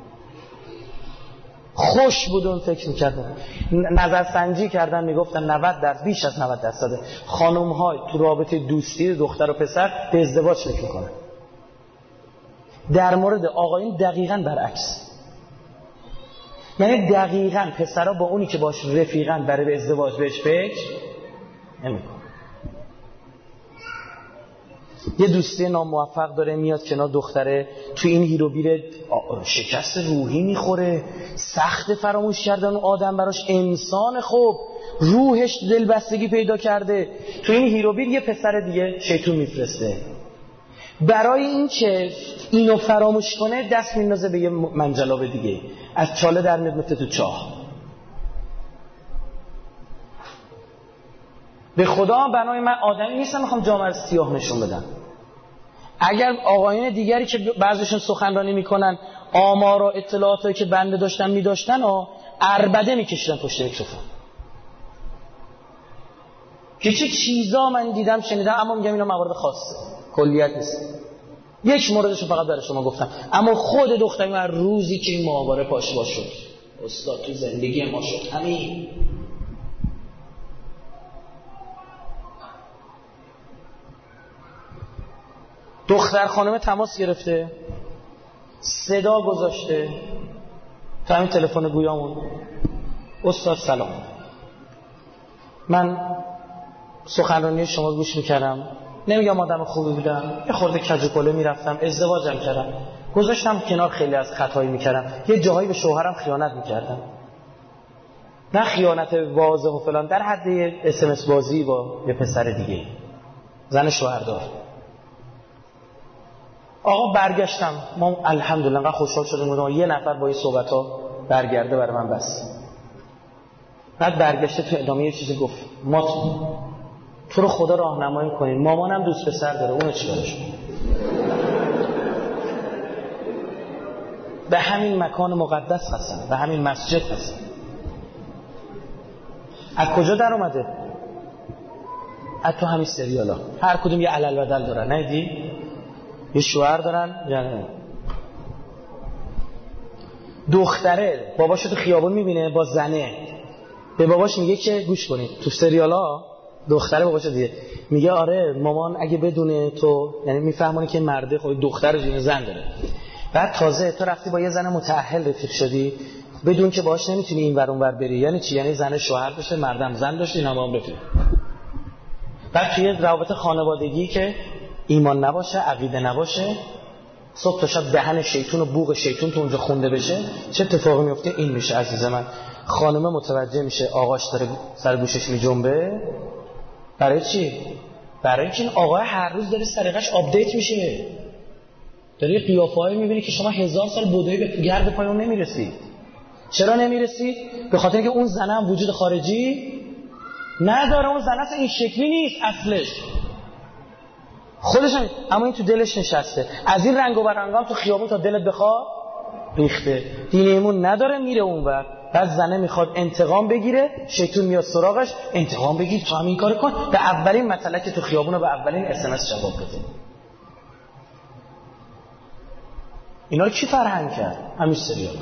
خوش بود اون فکر می‌کردن. نظرسنجی کردن میگفتن نود درصد بیش از نود درصد خانم‌ها تو رابطه دوستی دختر و پسر به ازدواج فکر می‌کنن. در مورد آقایون دقیقاً برعکس. یعنی دقیقاً پسرا با اونی که باش رفیقن برای به ازدواج بهش فکر نمی‌کنن. یه دوستی ناموفق داره میاد کنار دختره، تو این هیروبیر شکست روحی میخوره، سخت فراموش کردن آدم براش، انسان خوب روحش دلبستگی پیدا کرده، تو این هیروبیر یه پسر دیگه شیطون میفرسته. برای این که اینو فراموش کنه دست میندازه به یه منجلاب دیگه، از چاله در میاد مثل تو چاه. به خدا بنای من آدمی نیستم میخوام جامعه رو سیاه نشون بدم. اگر آقایون دیگری که بعضیشون سخنرانی میکنن آمار و اطلاعاتی که بنده داشتن میداشتن و عربده میکشیدن پشت میکروفون. که چه چیزا من دیدم شنیدم، اما میگم اینا موارد خاصه، کلیت نیست. یک موردشو فقط برای شما گفتم. اما خود دختری من روزی که این ماهواره پاش وا شد، استاد تو زندگی ما شد همین. دختر خانم تماس گرفته، صدا گذاشته تا همین تلفن گویامون، استاد سلام، من سخنرانی شما گوش میکردم، نمیگم آدم خوبی بودم، یه خورده کج و کوله میرفتم، ازدواجم کردم، گذاشتم کنار، خیلی از خطایی میکردم، یه جاهایی به شوهرم خیانت میکردم، نه خیانت واضح و فلان، در حد یه اس ام اس بازی با یه پسر دیگه، زن شوهردار. آقا برگشتم، ما الحمدلله انقدر خوشحال شدیم یه نفر با این صحبت ها برگرده برای من بس. بعد برگشته تو ادامه یه چیزی گفت، ما تو رو خدا راهنمایی کنین، مامانم دوست پسر داره، اونو چیکارش کنیم؟ به همین مکان مقدس هستن، به همین مسجد هستن. از کجا در اومده؟ از تو همین سریالا، هر کدوم یه علل بدل دارن، ندیدی؟ یه شوهر دارن، یعنی دختره باباشو تو خیابون میبینه با زنه، به باباش میگه که گوش کنید تو سریالا دختره باباش دیگه میگه آره مامان اگه بدونه تو، یعنی میفهمونه که مرده خود دختر جون زن داره، بعد تازه تو رفتی با یه زن متأهل رفیق شدی بدون که باهاش نمیتونی این ور اون ور بری. یعنی چی؟ یعنی زن شوهر داشته مردم زن داشته اینا با هم رفیق. بعد توی روابط خانوادگی که ایمان نباشه عقیده نباشه صبح تا شب دهن شیطون و بوق شیطون تو اونجا خونده بشه چه اتفاقی میفته؟ این میشه عزیز من. خانم متوجه میشه آقاش داره سر گوشش میجنبه. برای چی؟ برای اینکه این آقا هر روز داره سلیقه‌اش آپدیت میشه، داره قیافه‌ای میبینی که شما هزار سال بدوی به گرد پای اون نمیرسید. چرا نمیرسید؟ به خاطر اینکه اون زنه هم وجود خارجی نداره. اون زنه اصلا این شکلی نیست اصلش، خودش هم، اما این تو دلش نشسته. از این رنگ و برنگام تو خیابون تا دلت بخواد ریخته. دین ایمون نداره میره اونور. بعد زنه میخواد انتقام بگیره، شیطون میاد سراغش انتقام بگیر تو هم این کارو کن. به اولین مطلب که تو خیابون رو به اولین اس ام اس جواب بده. اینا رو کی فرهنگ کرد؟ همین سریال.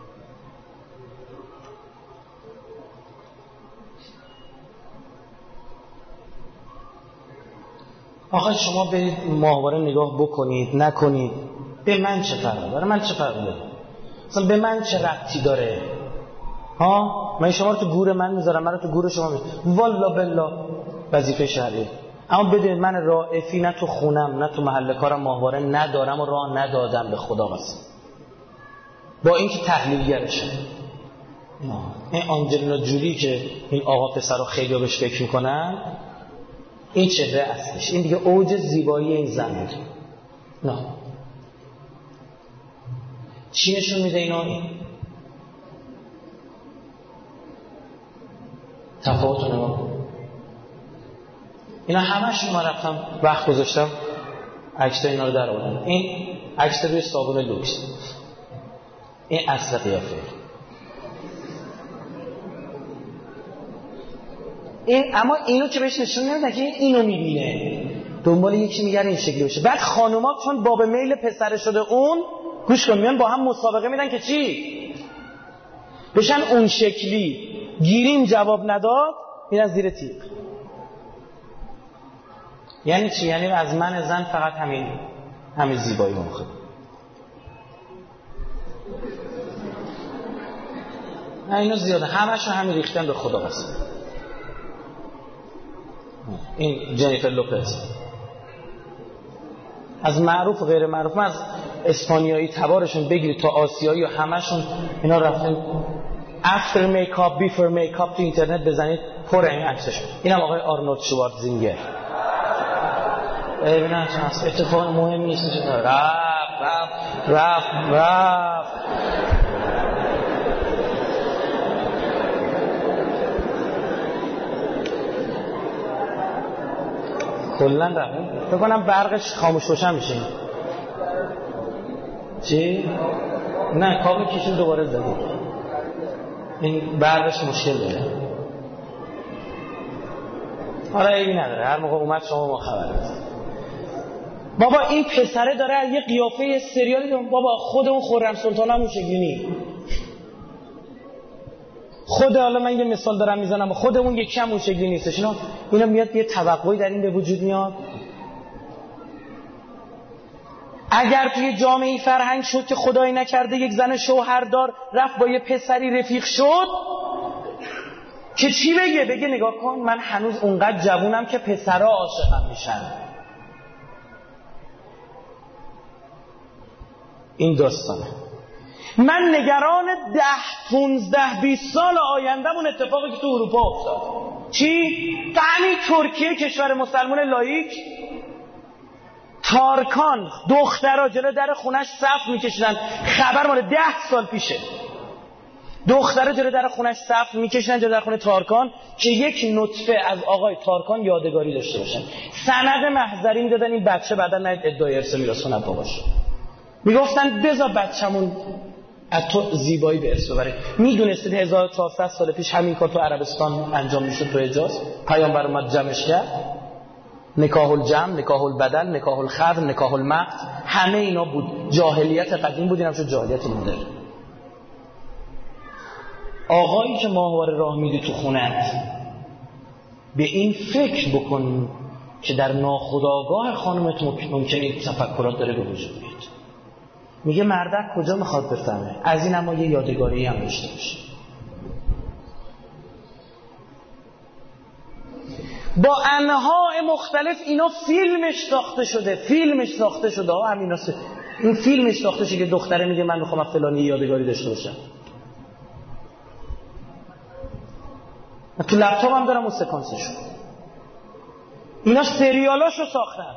آخه شما برید ماهواره نگاه بکنید نکنید، به من چه فرقی داره؟ من چه فرقی داره؟ مثلا به من چه ربطی داره؟ ها من شما رو تو گور من میذارم، من رو تو گور شما میذارم، والا بالله وظیفه شرعیه. اما بدونید من رائفی نه تو خونم نه تو محل کارم ماهواره ندارم و راه ندادم، به خدا قسم. با اینکه تحلیلگرشم. این آنجلینا جولی که این آقا پسر رو خیلی بهش فکر میکنن، این چهره اصلش، این دیگه اوج زیبایی این زن بود. نه چی نشون میده اینا؟ این تفاوت رو نگاه کن. اینا همشون من رفتم وقت گذاشتم عکس اینا رو در آوردم. این عکس روی صابون لوکس، این اصل قیافه. این اما اینو که بهش نشون نمیدن که اینو میبینه دنبال یکی میگره این شکلی بشه. بعد خانوما چون باب میل پسر شده اون، گوش کن، میان با هم مسابقه میدن که چی بشن اون شکلی. گیریم جواب نداد میرن زیر تیغ. یعنی چی؟ یعنی از من زن فقط همین همین زیبایی ممکنه. نه اینو زیاده، همشون همین ریختن به خدا قسم. این جنیفر لوپز از معروف و غیر معروف، من از اسپانیایی تبارشون بگیرید تا آسیایی و همشون اینا رفتن افتر میکاپ بیفور میکاپ تو اینترنت بزنید پر این عکسش. اینم آقای آرنولد شوارتزینگر. ببینن چه اتفاق مهم نیست. رفت رفت رفت رفت کلن رفت. فکر کنم برقش خاموش روشن میشه. چی؟ نه کابل کشید دوباره زدید. این برقش مشکل داره. حالا ایبی نداره، هر موقع اومد شما ما خبر بدید. بابا این پسره داره یه قیافه سریالی داره. بابا خود اون خرم سلطان هم اون شکلی نی. خود، حالا من یه مثال دارم میزنم، خود اون یکی هم اون شکلی نیستش. اینا اینا میاد یه توقعی در این به وجود میاد. اگر توی جامعه فرهنگ شد که خدایی نکرده یک زن شوهردار رفت با یه پسری رفیق شد، که چی بگه؟ بگه نگاه کن من هنوز اونقدر جوونم که پسرها عاشقم میشن. این داستانه. من نگران ده پونزده بیست سال آیندهمون اتفاقی که تو اروپا افتاد. چی؟ تا همین ترکیه کشور مسلمان لایک، تارکان دخترها جلو در خونش صف میکشیدن. خبر مال ده سال پیشه. دخترها جلو در خونش صف میکشیدن جلو در خونه تارکان که یک نطفه از آقای تارکان یادگاری داشته باشن. سند محضری میدادن این بچه بعدا نه ادعای ارث میراث کنه باباش. میگفتن بذار بچه‌مون از تو زیبایی به ارث ببره. میدونستید هزار و چهارصد سال پیش همین کار تو عربستان انجام میشد تو حجاز؟ پیامبر اومد جمعش کرد. نکاح الجمع، نکاح البدل، نکاح الخضر، نکاح المقت، همه اینا بود. جاهلیت قدیم بود، اینم شد جاهلیت مدرن. آقایی که ماهواره راه میدی تو خونت، به این فکر بکن که در ناخودآگاه خانمت ممکنه این تفکرات داره به وجود بیاد. میگه مردک کجا میخواد بفهمه؟ از این اما یه یادگاری هم داشته باشه. با انواع مختلف اینا فیلمش ساخته شده، فیلمش ساخته شده ها همینا س... این فیلمش ساخته شده که دختره میگه من میخوام فلانی یادگاری داشته باشم. تو لپتاپ هم دارم اون سکانسشو. اینا سریالاشو ساختن.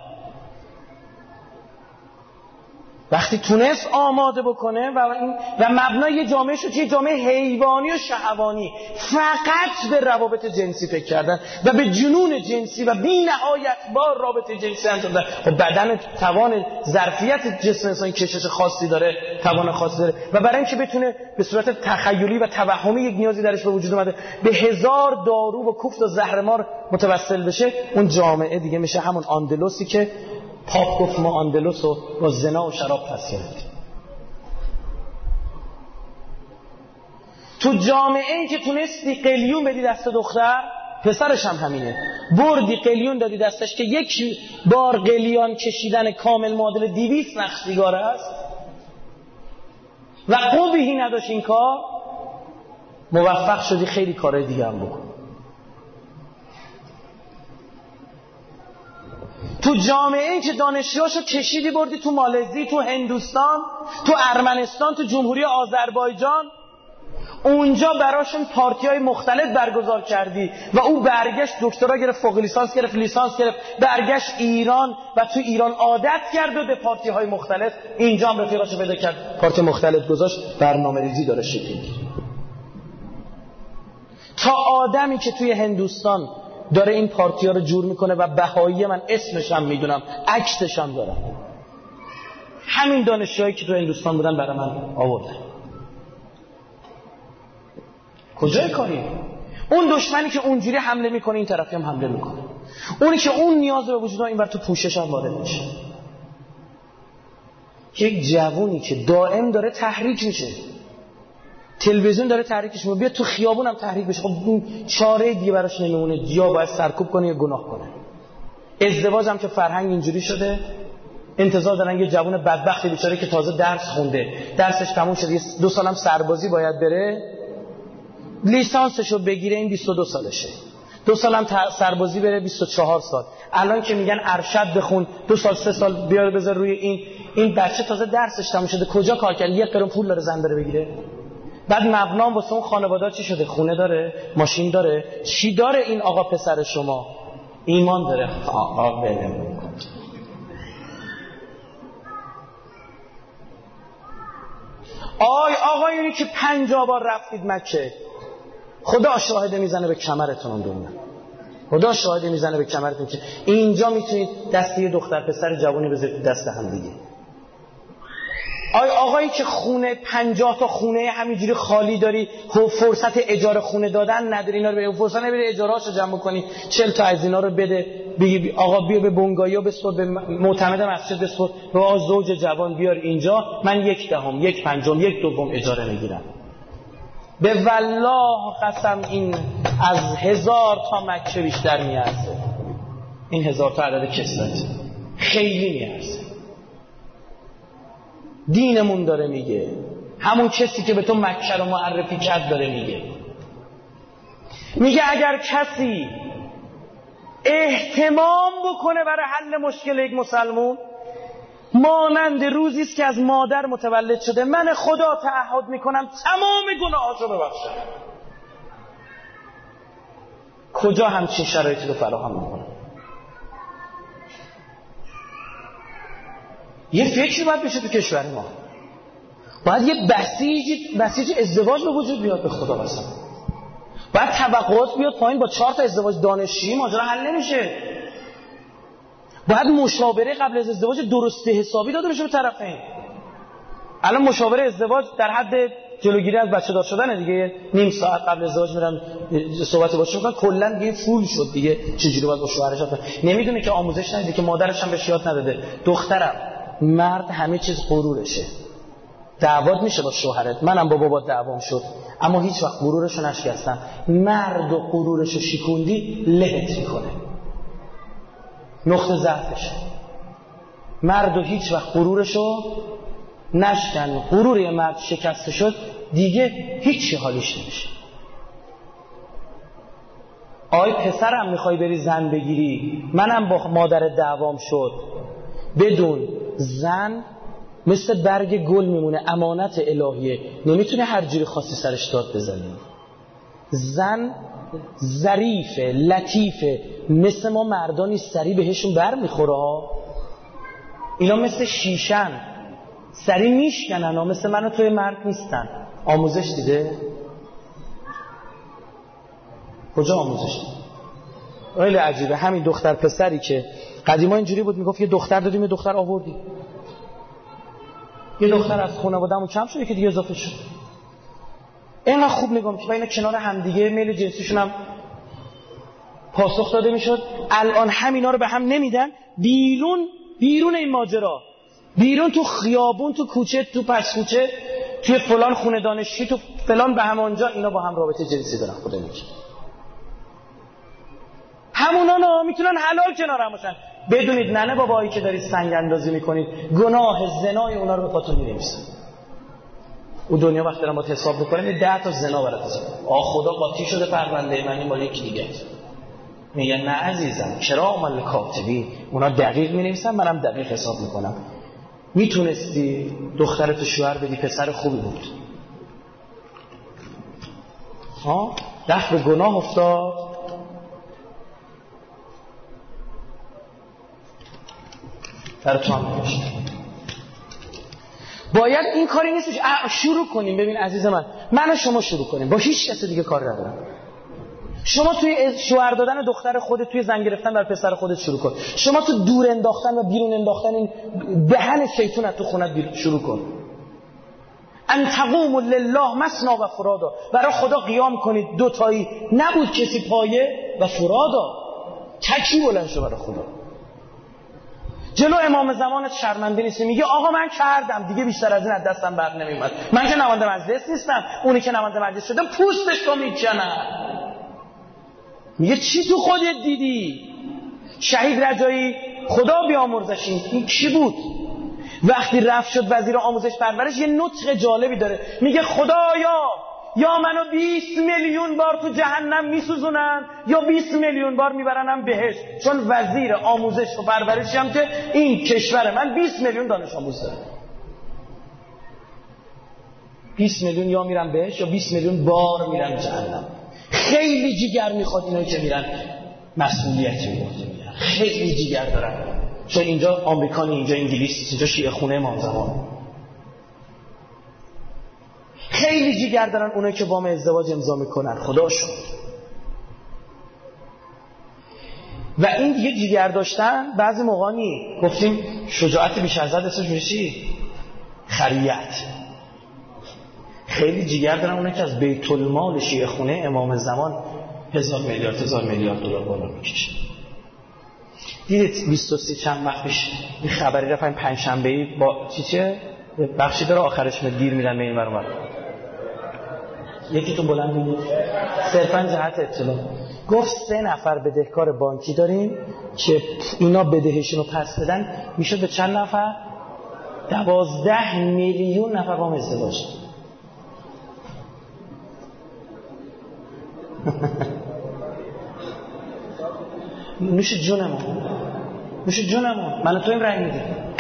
وقتی تونست آماده بکنه و این و مبنای جامعه شد یه جامعه حیوانی و شهوانی، فقط به روابط جنسی فکر کردن و به جنون جنسی و بی نهایت با رابطه جنسی انجام دادن. و بدن توان ظرفیت جسم انسان کشش خاصی داره، توان خاصی داره و برای اینکه بتونه به صورت تخیلی و توهمی یک نیازی درش به وجود اومده به هزار دارو و کوفت و زهرمار متوسل بشه، اون جامعه دیگه میشه همون آندلوسی که پاپ گفت ما آندلس رو با زنا و شراب پس گرفتیم. تو جامعه ای که تونستی قلیون بدی دست دختر، پسرش هم همینه، بردی قلیون دادی دستش که یک بار قلیان کشیدن کامل معادل دویست نخ سیگار است و قبیحی نداشت این کار، موفق شدی خیلی کارهای دیگه هم بکن. تو جامعه این که دانشجوهاشو کشیدی بردی تو مالزی، تو هندوستان، تو ارمنستان، تو جمهوری آذربایجان، اونجا براشون پارتی‌های مختلف برگزار کردی و او برگشت دکترا گرفت، فوق لیسانس گرفت، لیسانس گرفت، برگشت ایران و تو ایران عادت کرد و به پارتی‌های مختلف، اینجا هم رفیقاشو پیدا کرد، پارتی مختلف گذاشت، برنامه‌ریزی داره شکل می‌گیره. تا آدمی که توی هندوستان داره این پارتیا رو جور میکنه و بهایی من اسمش هم میدونم، عکسش هم دارم، همین دانشجوهایی که تو هندوستان بودن برای من آوردن. کجای کاری؟ اون دشمنی که اونجوری حمله میکنه این طرفی هم حمله میکنه، اونی که اون نیاز به وجود داره این بر تو پوشش هم وارد میشه. یک جوونی که دائم داره تحریک میشه، تلویزیون داره تحریکش میکنه، بیا تو خیابون هم تحریک بشه، خب چاره دیگه براش نمیمونه، یا باید سرکوب کنه یا گناه کنه. ازدواج هم که فرهنگ اینجوری شده، انتظار دارن یه جوون بدبختی بیچاره که تازه درس خونده، درسش تموم شده، دو سالم سربازی باید بره، لیسانسشو بگیره، این بیست و دو سالشه، دو سالم سربازی بره، بیست و چهار سال. الان که میگن ارشد بخون، دو سال سه سال بیار بذار روی این این بچه تازه درسش تموم شده، کجا کار کرد؟ یک قرون پول داره زن داره بگیره. بعد مبنام واسه اون خانواده چی شده؟ خونه داره، ماشین داره، چی داره این آقا پسر شما؟ ایمان داره. آقا بله. آی آقایونی که پنجاه بار رفتید مکه، خدا شاهده میزنه به کمرتون اون دنیا، خدا شاهده میزنه به کمرتون که اینجا میتونید دست یه دختر پسر جوانی بذارید دست هم دیگه. آی آقایی که خونه پنجاه تا خونه همینجوری خالی داری، فرصت اجاره خونه دادن نداری، اینا رو به فرصت نمیری اجارهاشو جمع کنی، چهل تا از اینا رو بده، بگی آقا بیا به بنگایا بسپر، به معتمد مسجد بسپر، به زوج جوان بیار اینجا، من یک دهم، یک پنجم، یک دوم اجاره میگیرم. به والله قسم این از هزار تا مکه بیشتر میارزه، این هزار تا عدد کسرت خیلی میارزه. دینمون داره میگه، همون کسی که به تو مکه رو معرفی کرد داره میگه، میگه اگر کسی اهتمام بکنه برای حل مشکل یک مسلمون، مانند روزی است که از مادر متولد شده، من خدا تعهد میکنم تمام گناهاشو ببخشم. کجا همچین شرایطی رو فراهم میکنه؟ یه فکری باید بشه تو کشور ما، باید یه بسیج بسیج ازدواج به وجود بیاد. به خدا قسم باید توقعات بیاد پایین. با چهار تا ازدواج دانشجویی ماجرا حل نمیشه. باید مشاوره قبل از ازدواج درسته حسابی داده بشه به طرفین. الان مشاوره ازدواج در حد جلوگیری از بچه دار شدن دیگه، نیم ساعت قبل ازدواج میرن صحبت باشه میکنن، کلا دیگه فول شد دیگه. چجوری باید با شوهرش حرف نمیدونه که آموزش ندیده، که مادرش هم بهش یاد نداده. دخترم مرد همه چیز غرورشه، دعوات میشه با شوهرت، منم با بابا دعوام شد، اما هیچ وقت غرورشو نشکستم. مرد و غرورشو شکوندی لهت میکنه، نقطه ضعفش. مرد و هیچ وقت غرورشو نشکن، غرور یه مرد شکسته شد دیگه هیچی حالیش نمیشه. آی پسرم میخوای بری زن بگیری، منم با مادر دعوام شد، بدون زن مثل برگ گل میمونه، امانت الهیه، نمیتونه هر جوری خاصی سرش داد بزنی. زن ظریفه، لطیفه، مثل ما مردانی سری بهشون بر میخوره. اینا مثل شیشن سری میشکنن ها، مثل من و توی مرد نیستن. آموزش دیده؟ کجا آموزش دیده؟ خیلی عجیبه. همین دختر پسری که قدیما اینجوری بود، میگفت یه دختر دادیم یه دختر آوردی، یه دختر از خانواده‌مون کم شده که دیگه اضافه شد. اینقدر خوب نگاه می‌کنه و اینا کنار همدیگه میل جنسیشون هم پاسخ داده میشد. الان همینا رو به هم نمیدن، بیرون بیرون این ماجرا، بیرون تو خیابون، تو کوچه، تو پس کوچه، توی فلان خونه دانشجویی، تو فلان به همانجا اینا با هم رابطه جنسی دارن. خدا میگه همونا نه میتونن حلال کنار هم باشن. بدونید ننه بابایی که دارید سنگ اندازی میکنید، گناه زنای اونا رو به پاتون می‌نویسن. او دنیا وقتی دارم با حساب میکنیم ده تا زنا برات حساب. آ خدا قاطی شده پرونده من این مال یکی دیگه است. میگن نه عزیزم، کرام کاتبی، اونا دقیق مینویسن، منم دقیق حساب میکنم. میتونستی دخترت شوهر بدی، پسر خوبی بود، ها دست به گناه افتاد. در تو هم نوشت. باید این کاری نیستش شروع کنیم. ببین عزیز من، من و شما شروع کنیم، با هیچ کس دیگه کار ندارم. شما توی شوهر دادن دختر خودت، توی زن گرفتن بر پسر خودت شروع کن. شما تو دور انداختن و بیرون انداختن این دهن شیطان از تو خونت شروع کن. ان تقوموا لله مثنی و فرادا، برای خدا قیام کنید دوتایی، نبود کسی پایه و فرادا، تکی بلند شو برای خدا. جلو امام زمانت شرمنده نیستی، میگه آقا من کردم دیگه، بیشتر از این از دستم بر نمیومد، من که نماینده مجلس نیستم، اونی که نماینده مجلس شده پوستش رو میکنه. میگه چی تو خودت دیدی؟ شهید رجایی خدا بیامرزش، این کی بود؟ وقتی رفت شد وزیر آموزش پرورش، یه نطق جالبی داره، میگه خدایا یا منو بیست میلیون بار تو جهنم میسوزونن یا بیست میلیون بار میبرنم بهشت، چون وزیر آموزش و پرورشی که این کشور من بیست میلیون دانش آموز داره. بیست میلیون یا میرن بهشت یا بیست میلیون بار میرن جهنم. خیلی جیگر میخواد اینایی که میرن مسئولیتی میگیرن، خیلی جیگر دارن، چون اینجا آمریکا، اینجا انگلیس، اینجا شیعه خونه امام زمان. خیلی جیگر دارن اونایی که وام ازدواج امضا میکنن، خداشون. و این دیگه جیگر داشتن بعضی موقعی گفتیم شجاعت بیش از حد، اسمش میشه چی؟ خریت. خیلی جیگر دارن اونایی که از بیت المال شیعه خونه امام زمان هزار میلیارد هزار میلیارد دلار بالا میکشه. دیدید بیست و سه چند وقت پیش این خبری رفت، این پنجشنبه‌ای با چی چه بخشی داره آخرش می دیر میرن به این ور اون. یکی تو بلند میگه صرفا جهت اطلاع، گفت سه نفر بدهکار بانکی داریم که اینا بدهشون رو پس بدن، میشد به چند نفر؟ دوازده میلیون نفر وام ازدواج. نوش جونمون، نوش جونمون، من تو این رأی میدیم.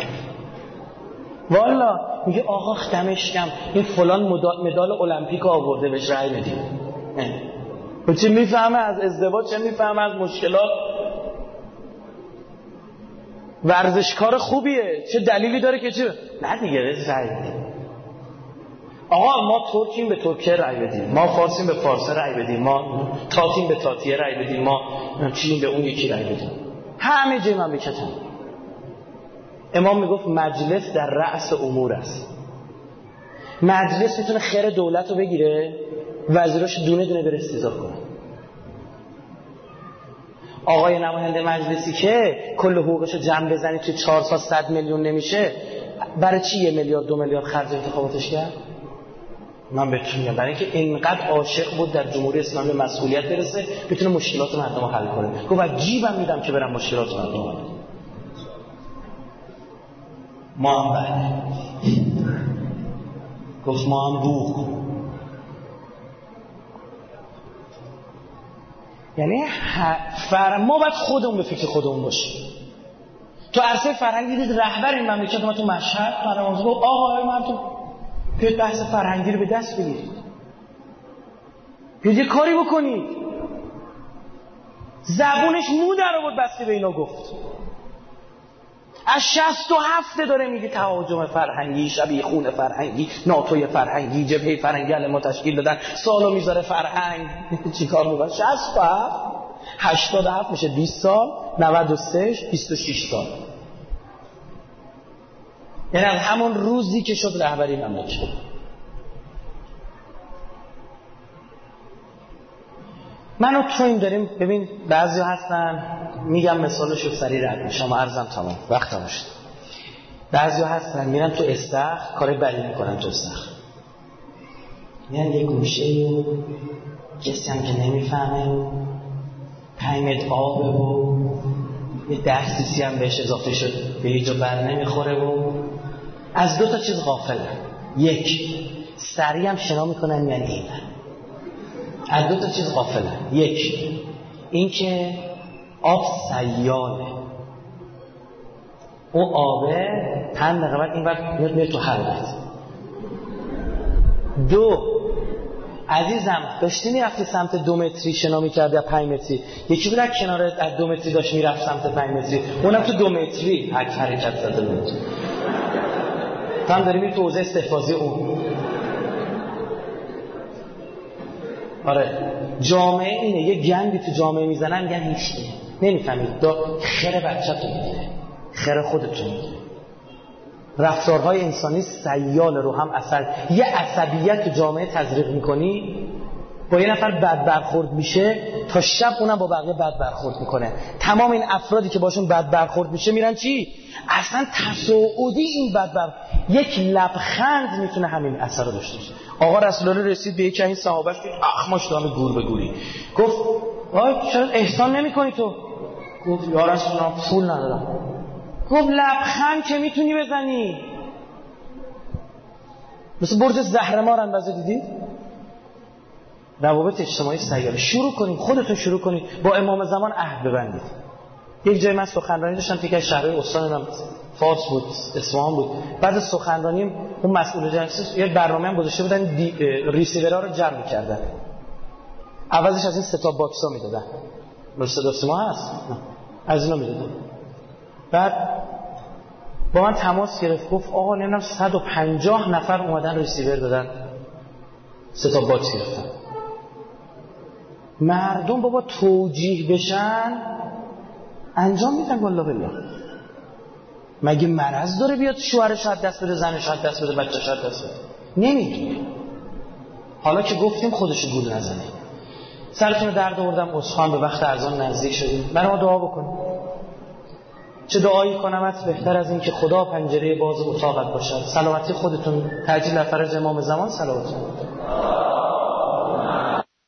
والا میگه آقا دمشکم این فلان مدال, مدال المپیک آورده بهش رأی بدیم. چه میفهمه از ازدواج، چه میفهمه از مشکلات. ورزشکار خوبیه، چه دلیلی داره که چه نه دیگه رأی بدیم. آقا ما ترکیم به ترکیه رأی بدیم، ما فارسیم به فارسی رأی بدیم، ما تاتیم به تاتیه رأی بدیم، ما چیم به اون یکی رأی بدیم. همه جای مملکتم. امام میگفت مجلس در رأس امور است. مجلس میتونه خیر دولت رو بگیره، وزیراش دونه دونه بره استیضاح کنه. آقای نماینده مجلسی که کل حقوقش رو جمع بزنی توی چهار سال صد میلیون نمیشه، برای چی یه میلیارد دو میلیارد خرج انتخاباتش کرد؟ من بهتون میگم برای اینکه اینقدر عاشق بود در جمهوری اسلامی مسئولیت برسه، بتونه مشکلات مردم رو حل کنه. گفت از جیبم میدم که برم مشکلات مردم رو حل کنم. ما هم بله گفت ما هم بوق کن. یعنی فر... ما باید خودمون به فکر خودمون باشیم. تو عرصه فرهنگی دید رهبر این مملکت ما تو مشهد فرمانده گفت آقا مردم بیاید بحث فرهنگی رو به دست بگیرید، بیاید یه کاری بکنید. زبونش مو در آورد بس که به اینا گفت. از شصت و هفت داره میگه تهاجم فرهنگی، شبیه خون فرهنگی، ناتوی فرهنگی، جبهه فرهنگی علی ما تشکیل دادن، سالو میذاره فرهنگ. چیکار میکنه؟ شصت و هفت هشتاد و هفت میشه بیست سال، نود و سه بیست و شش سال. یعنی از همون روزی که شد رهبری مملکت. منو تو این داریم. ببین بعضی هستن میگم مثالشو سریع رد میشم و عرضم تمام وقتم شد. بعضی هستن میرن تو استخر کار بدی میکنن تو استخر، میرن یه گوشه و کسی هم که نمیفهمه و پنج آبه و یه ده سیسی هم بهش اضافه شد به یه جا بر نمیخوره و از دو تا چیز غافلن. یک، سریع هم شنا میکنن یعنی این از دو تا چیز غافلن. یک، این که آب سیاله، اون آبه پنج دقیقه بعد این وقت میاد میره تو حلقت. دو، عزیزم داشتی میرفتی سمت دو متری شنا میکردی از پنج متری، یکی بود کنار از دو متری داشت میرفت سمت پنج متری، اونم تو دو متری حک حرکت زده بود. تو هم داری میری تو حوزه استحفاظی اون. آره جامعه اینه، یه گندی تو جامعه میزنن میگن هیچ نمیفهمید. دا خیر بچه‌تون میده، خیر خودتون میده. رفتارهای انسانی سیال رو هم اثر. یه عصبیت تو جامعه تزریق میکنی، با یه نفر بد برخورد میشه تا شب اونم با بقیه بد برخورد میکنه. تمام این افرادی که باشون بد برخورد میشه میرن چی؟ اصلا تصاعدی این بد برخورد. یک لبخند میتونه همین اثر رو داشته باشه. آقا رسول الله رسید به یکی از این صحابه‌اش که اخماش دامه گور به گوری، گفت آی چرا احسان نمی‌کنی تو؟ گفت یا رسول الله پول ندارم. گفت لبخند که میتونی بزنی، مثل برج زهرمار اندازه دیدید؟ روابط اجتماعی سیاله. شروع کنید، خودتون شروع کنید با امام زمان عهد ببندید. یک جای من سخنرانی داشتم که از شهرهای استانم فارس بود، اصفهان بود. بعد از سخنرانیم اون مسئول جلسه یه برنامه هم گذاشته بودن ریسیورها رو جمع می‌کردن، عوضش از این ستاپ باکس‌ها میدادن. صدا سیما هست از اینا میدادن. بعد با من تماس گرفت، گفت آقا نمیدونم صد و پنجاه نفر اومدن ریسیور دادن، ستاپ باکس گرفتن. مردم بابا توجیه بشن انجام میدن. والله بالله مگه مرض داره بیاد شوهرش حد دست بده، زنش حد دست بده، بچه‌ش حد دست بده؟ نمیگه. حالا که گفتیم خودش گول نزنه. سرتون رو درد آوردم، عذرخواهم، به وقت اذان نزدیک شدیم. برای ما دعا بکنید. چه دعایی کنمت بهتر از این که خدا پنجره باز اتاقت باشد. سلامتی خودتون، تاجیل فرج امام زمان صلوات.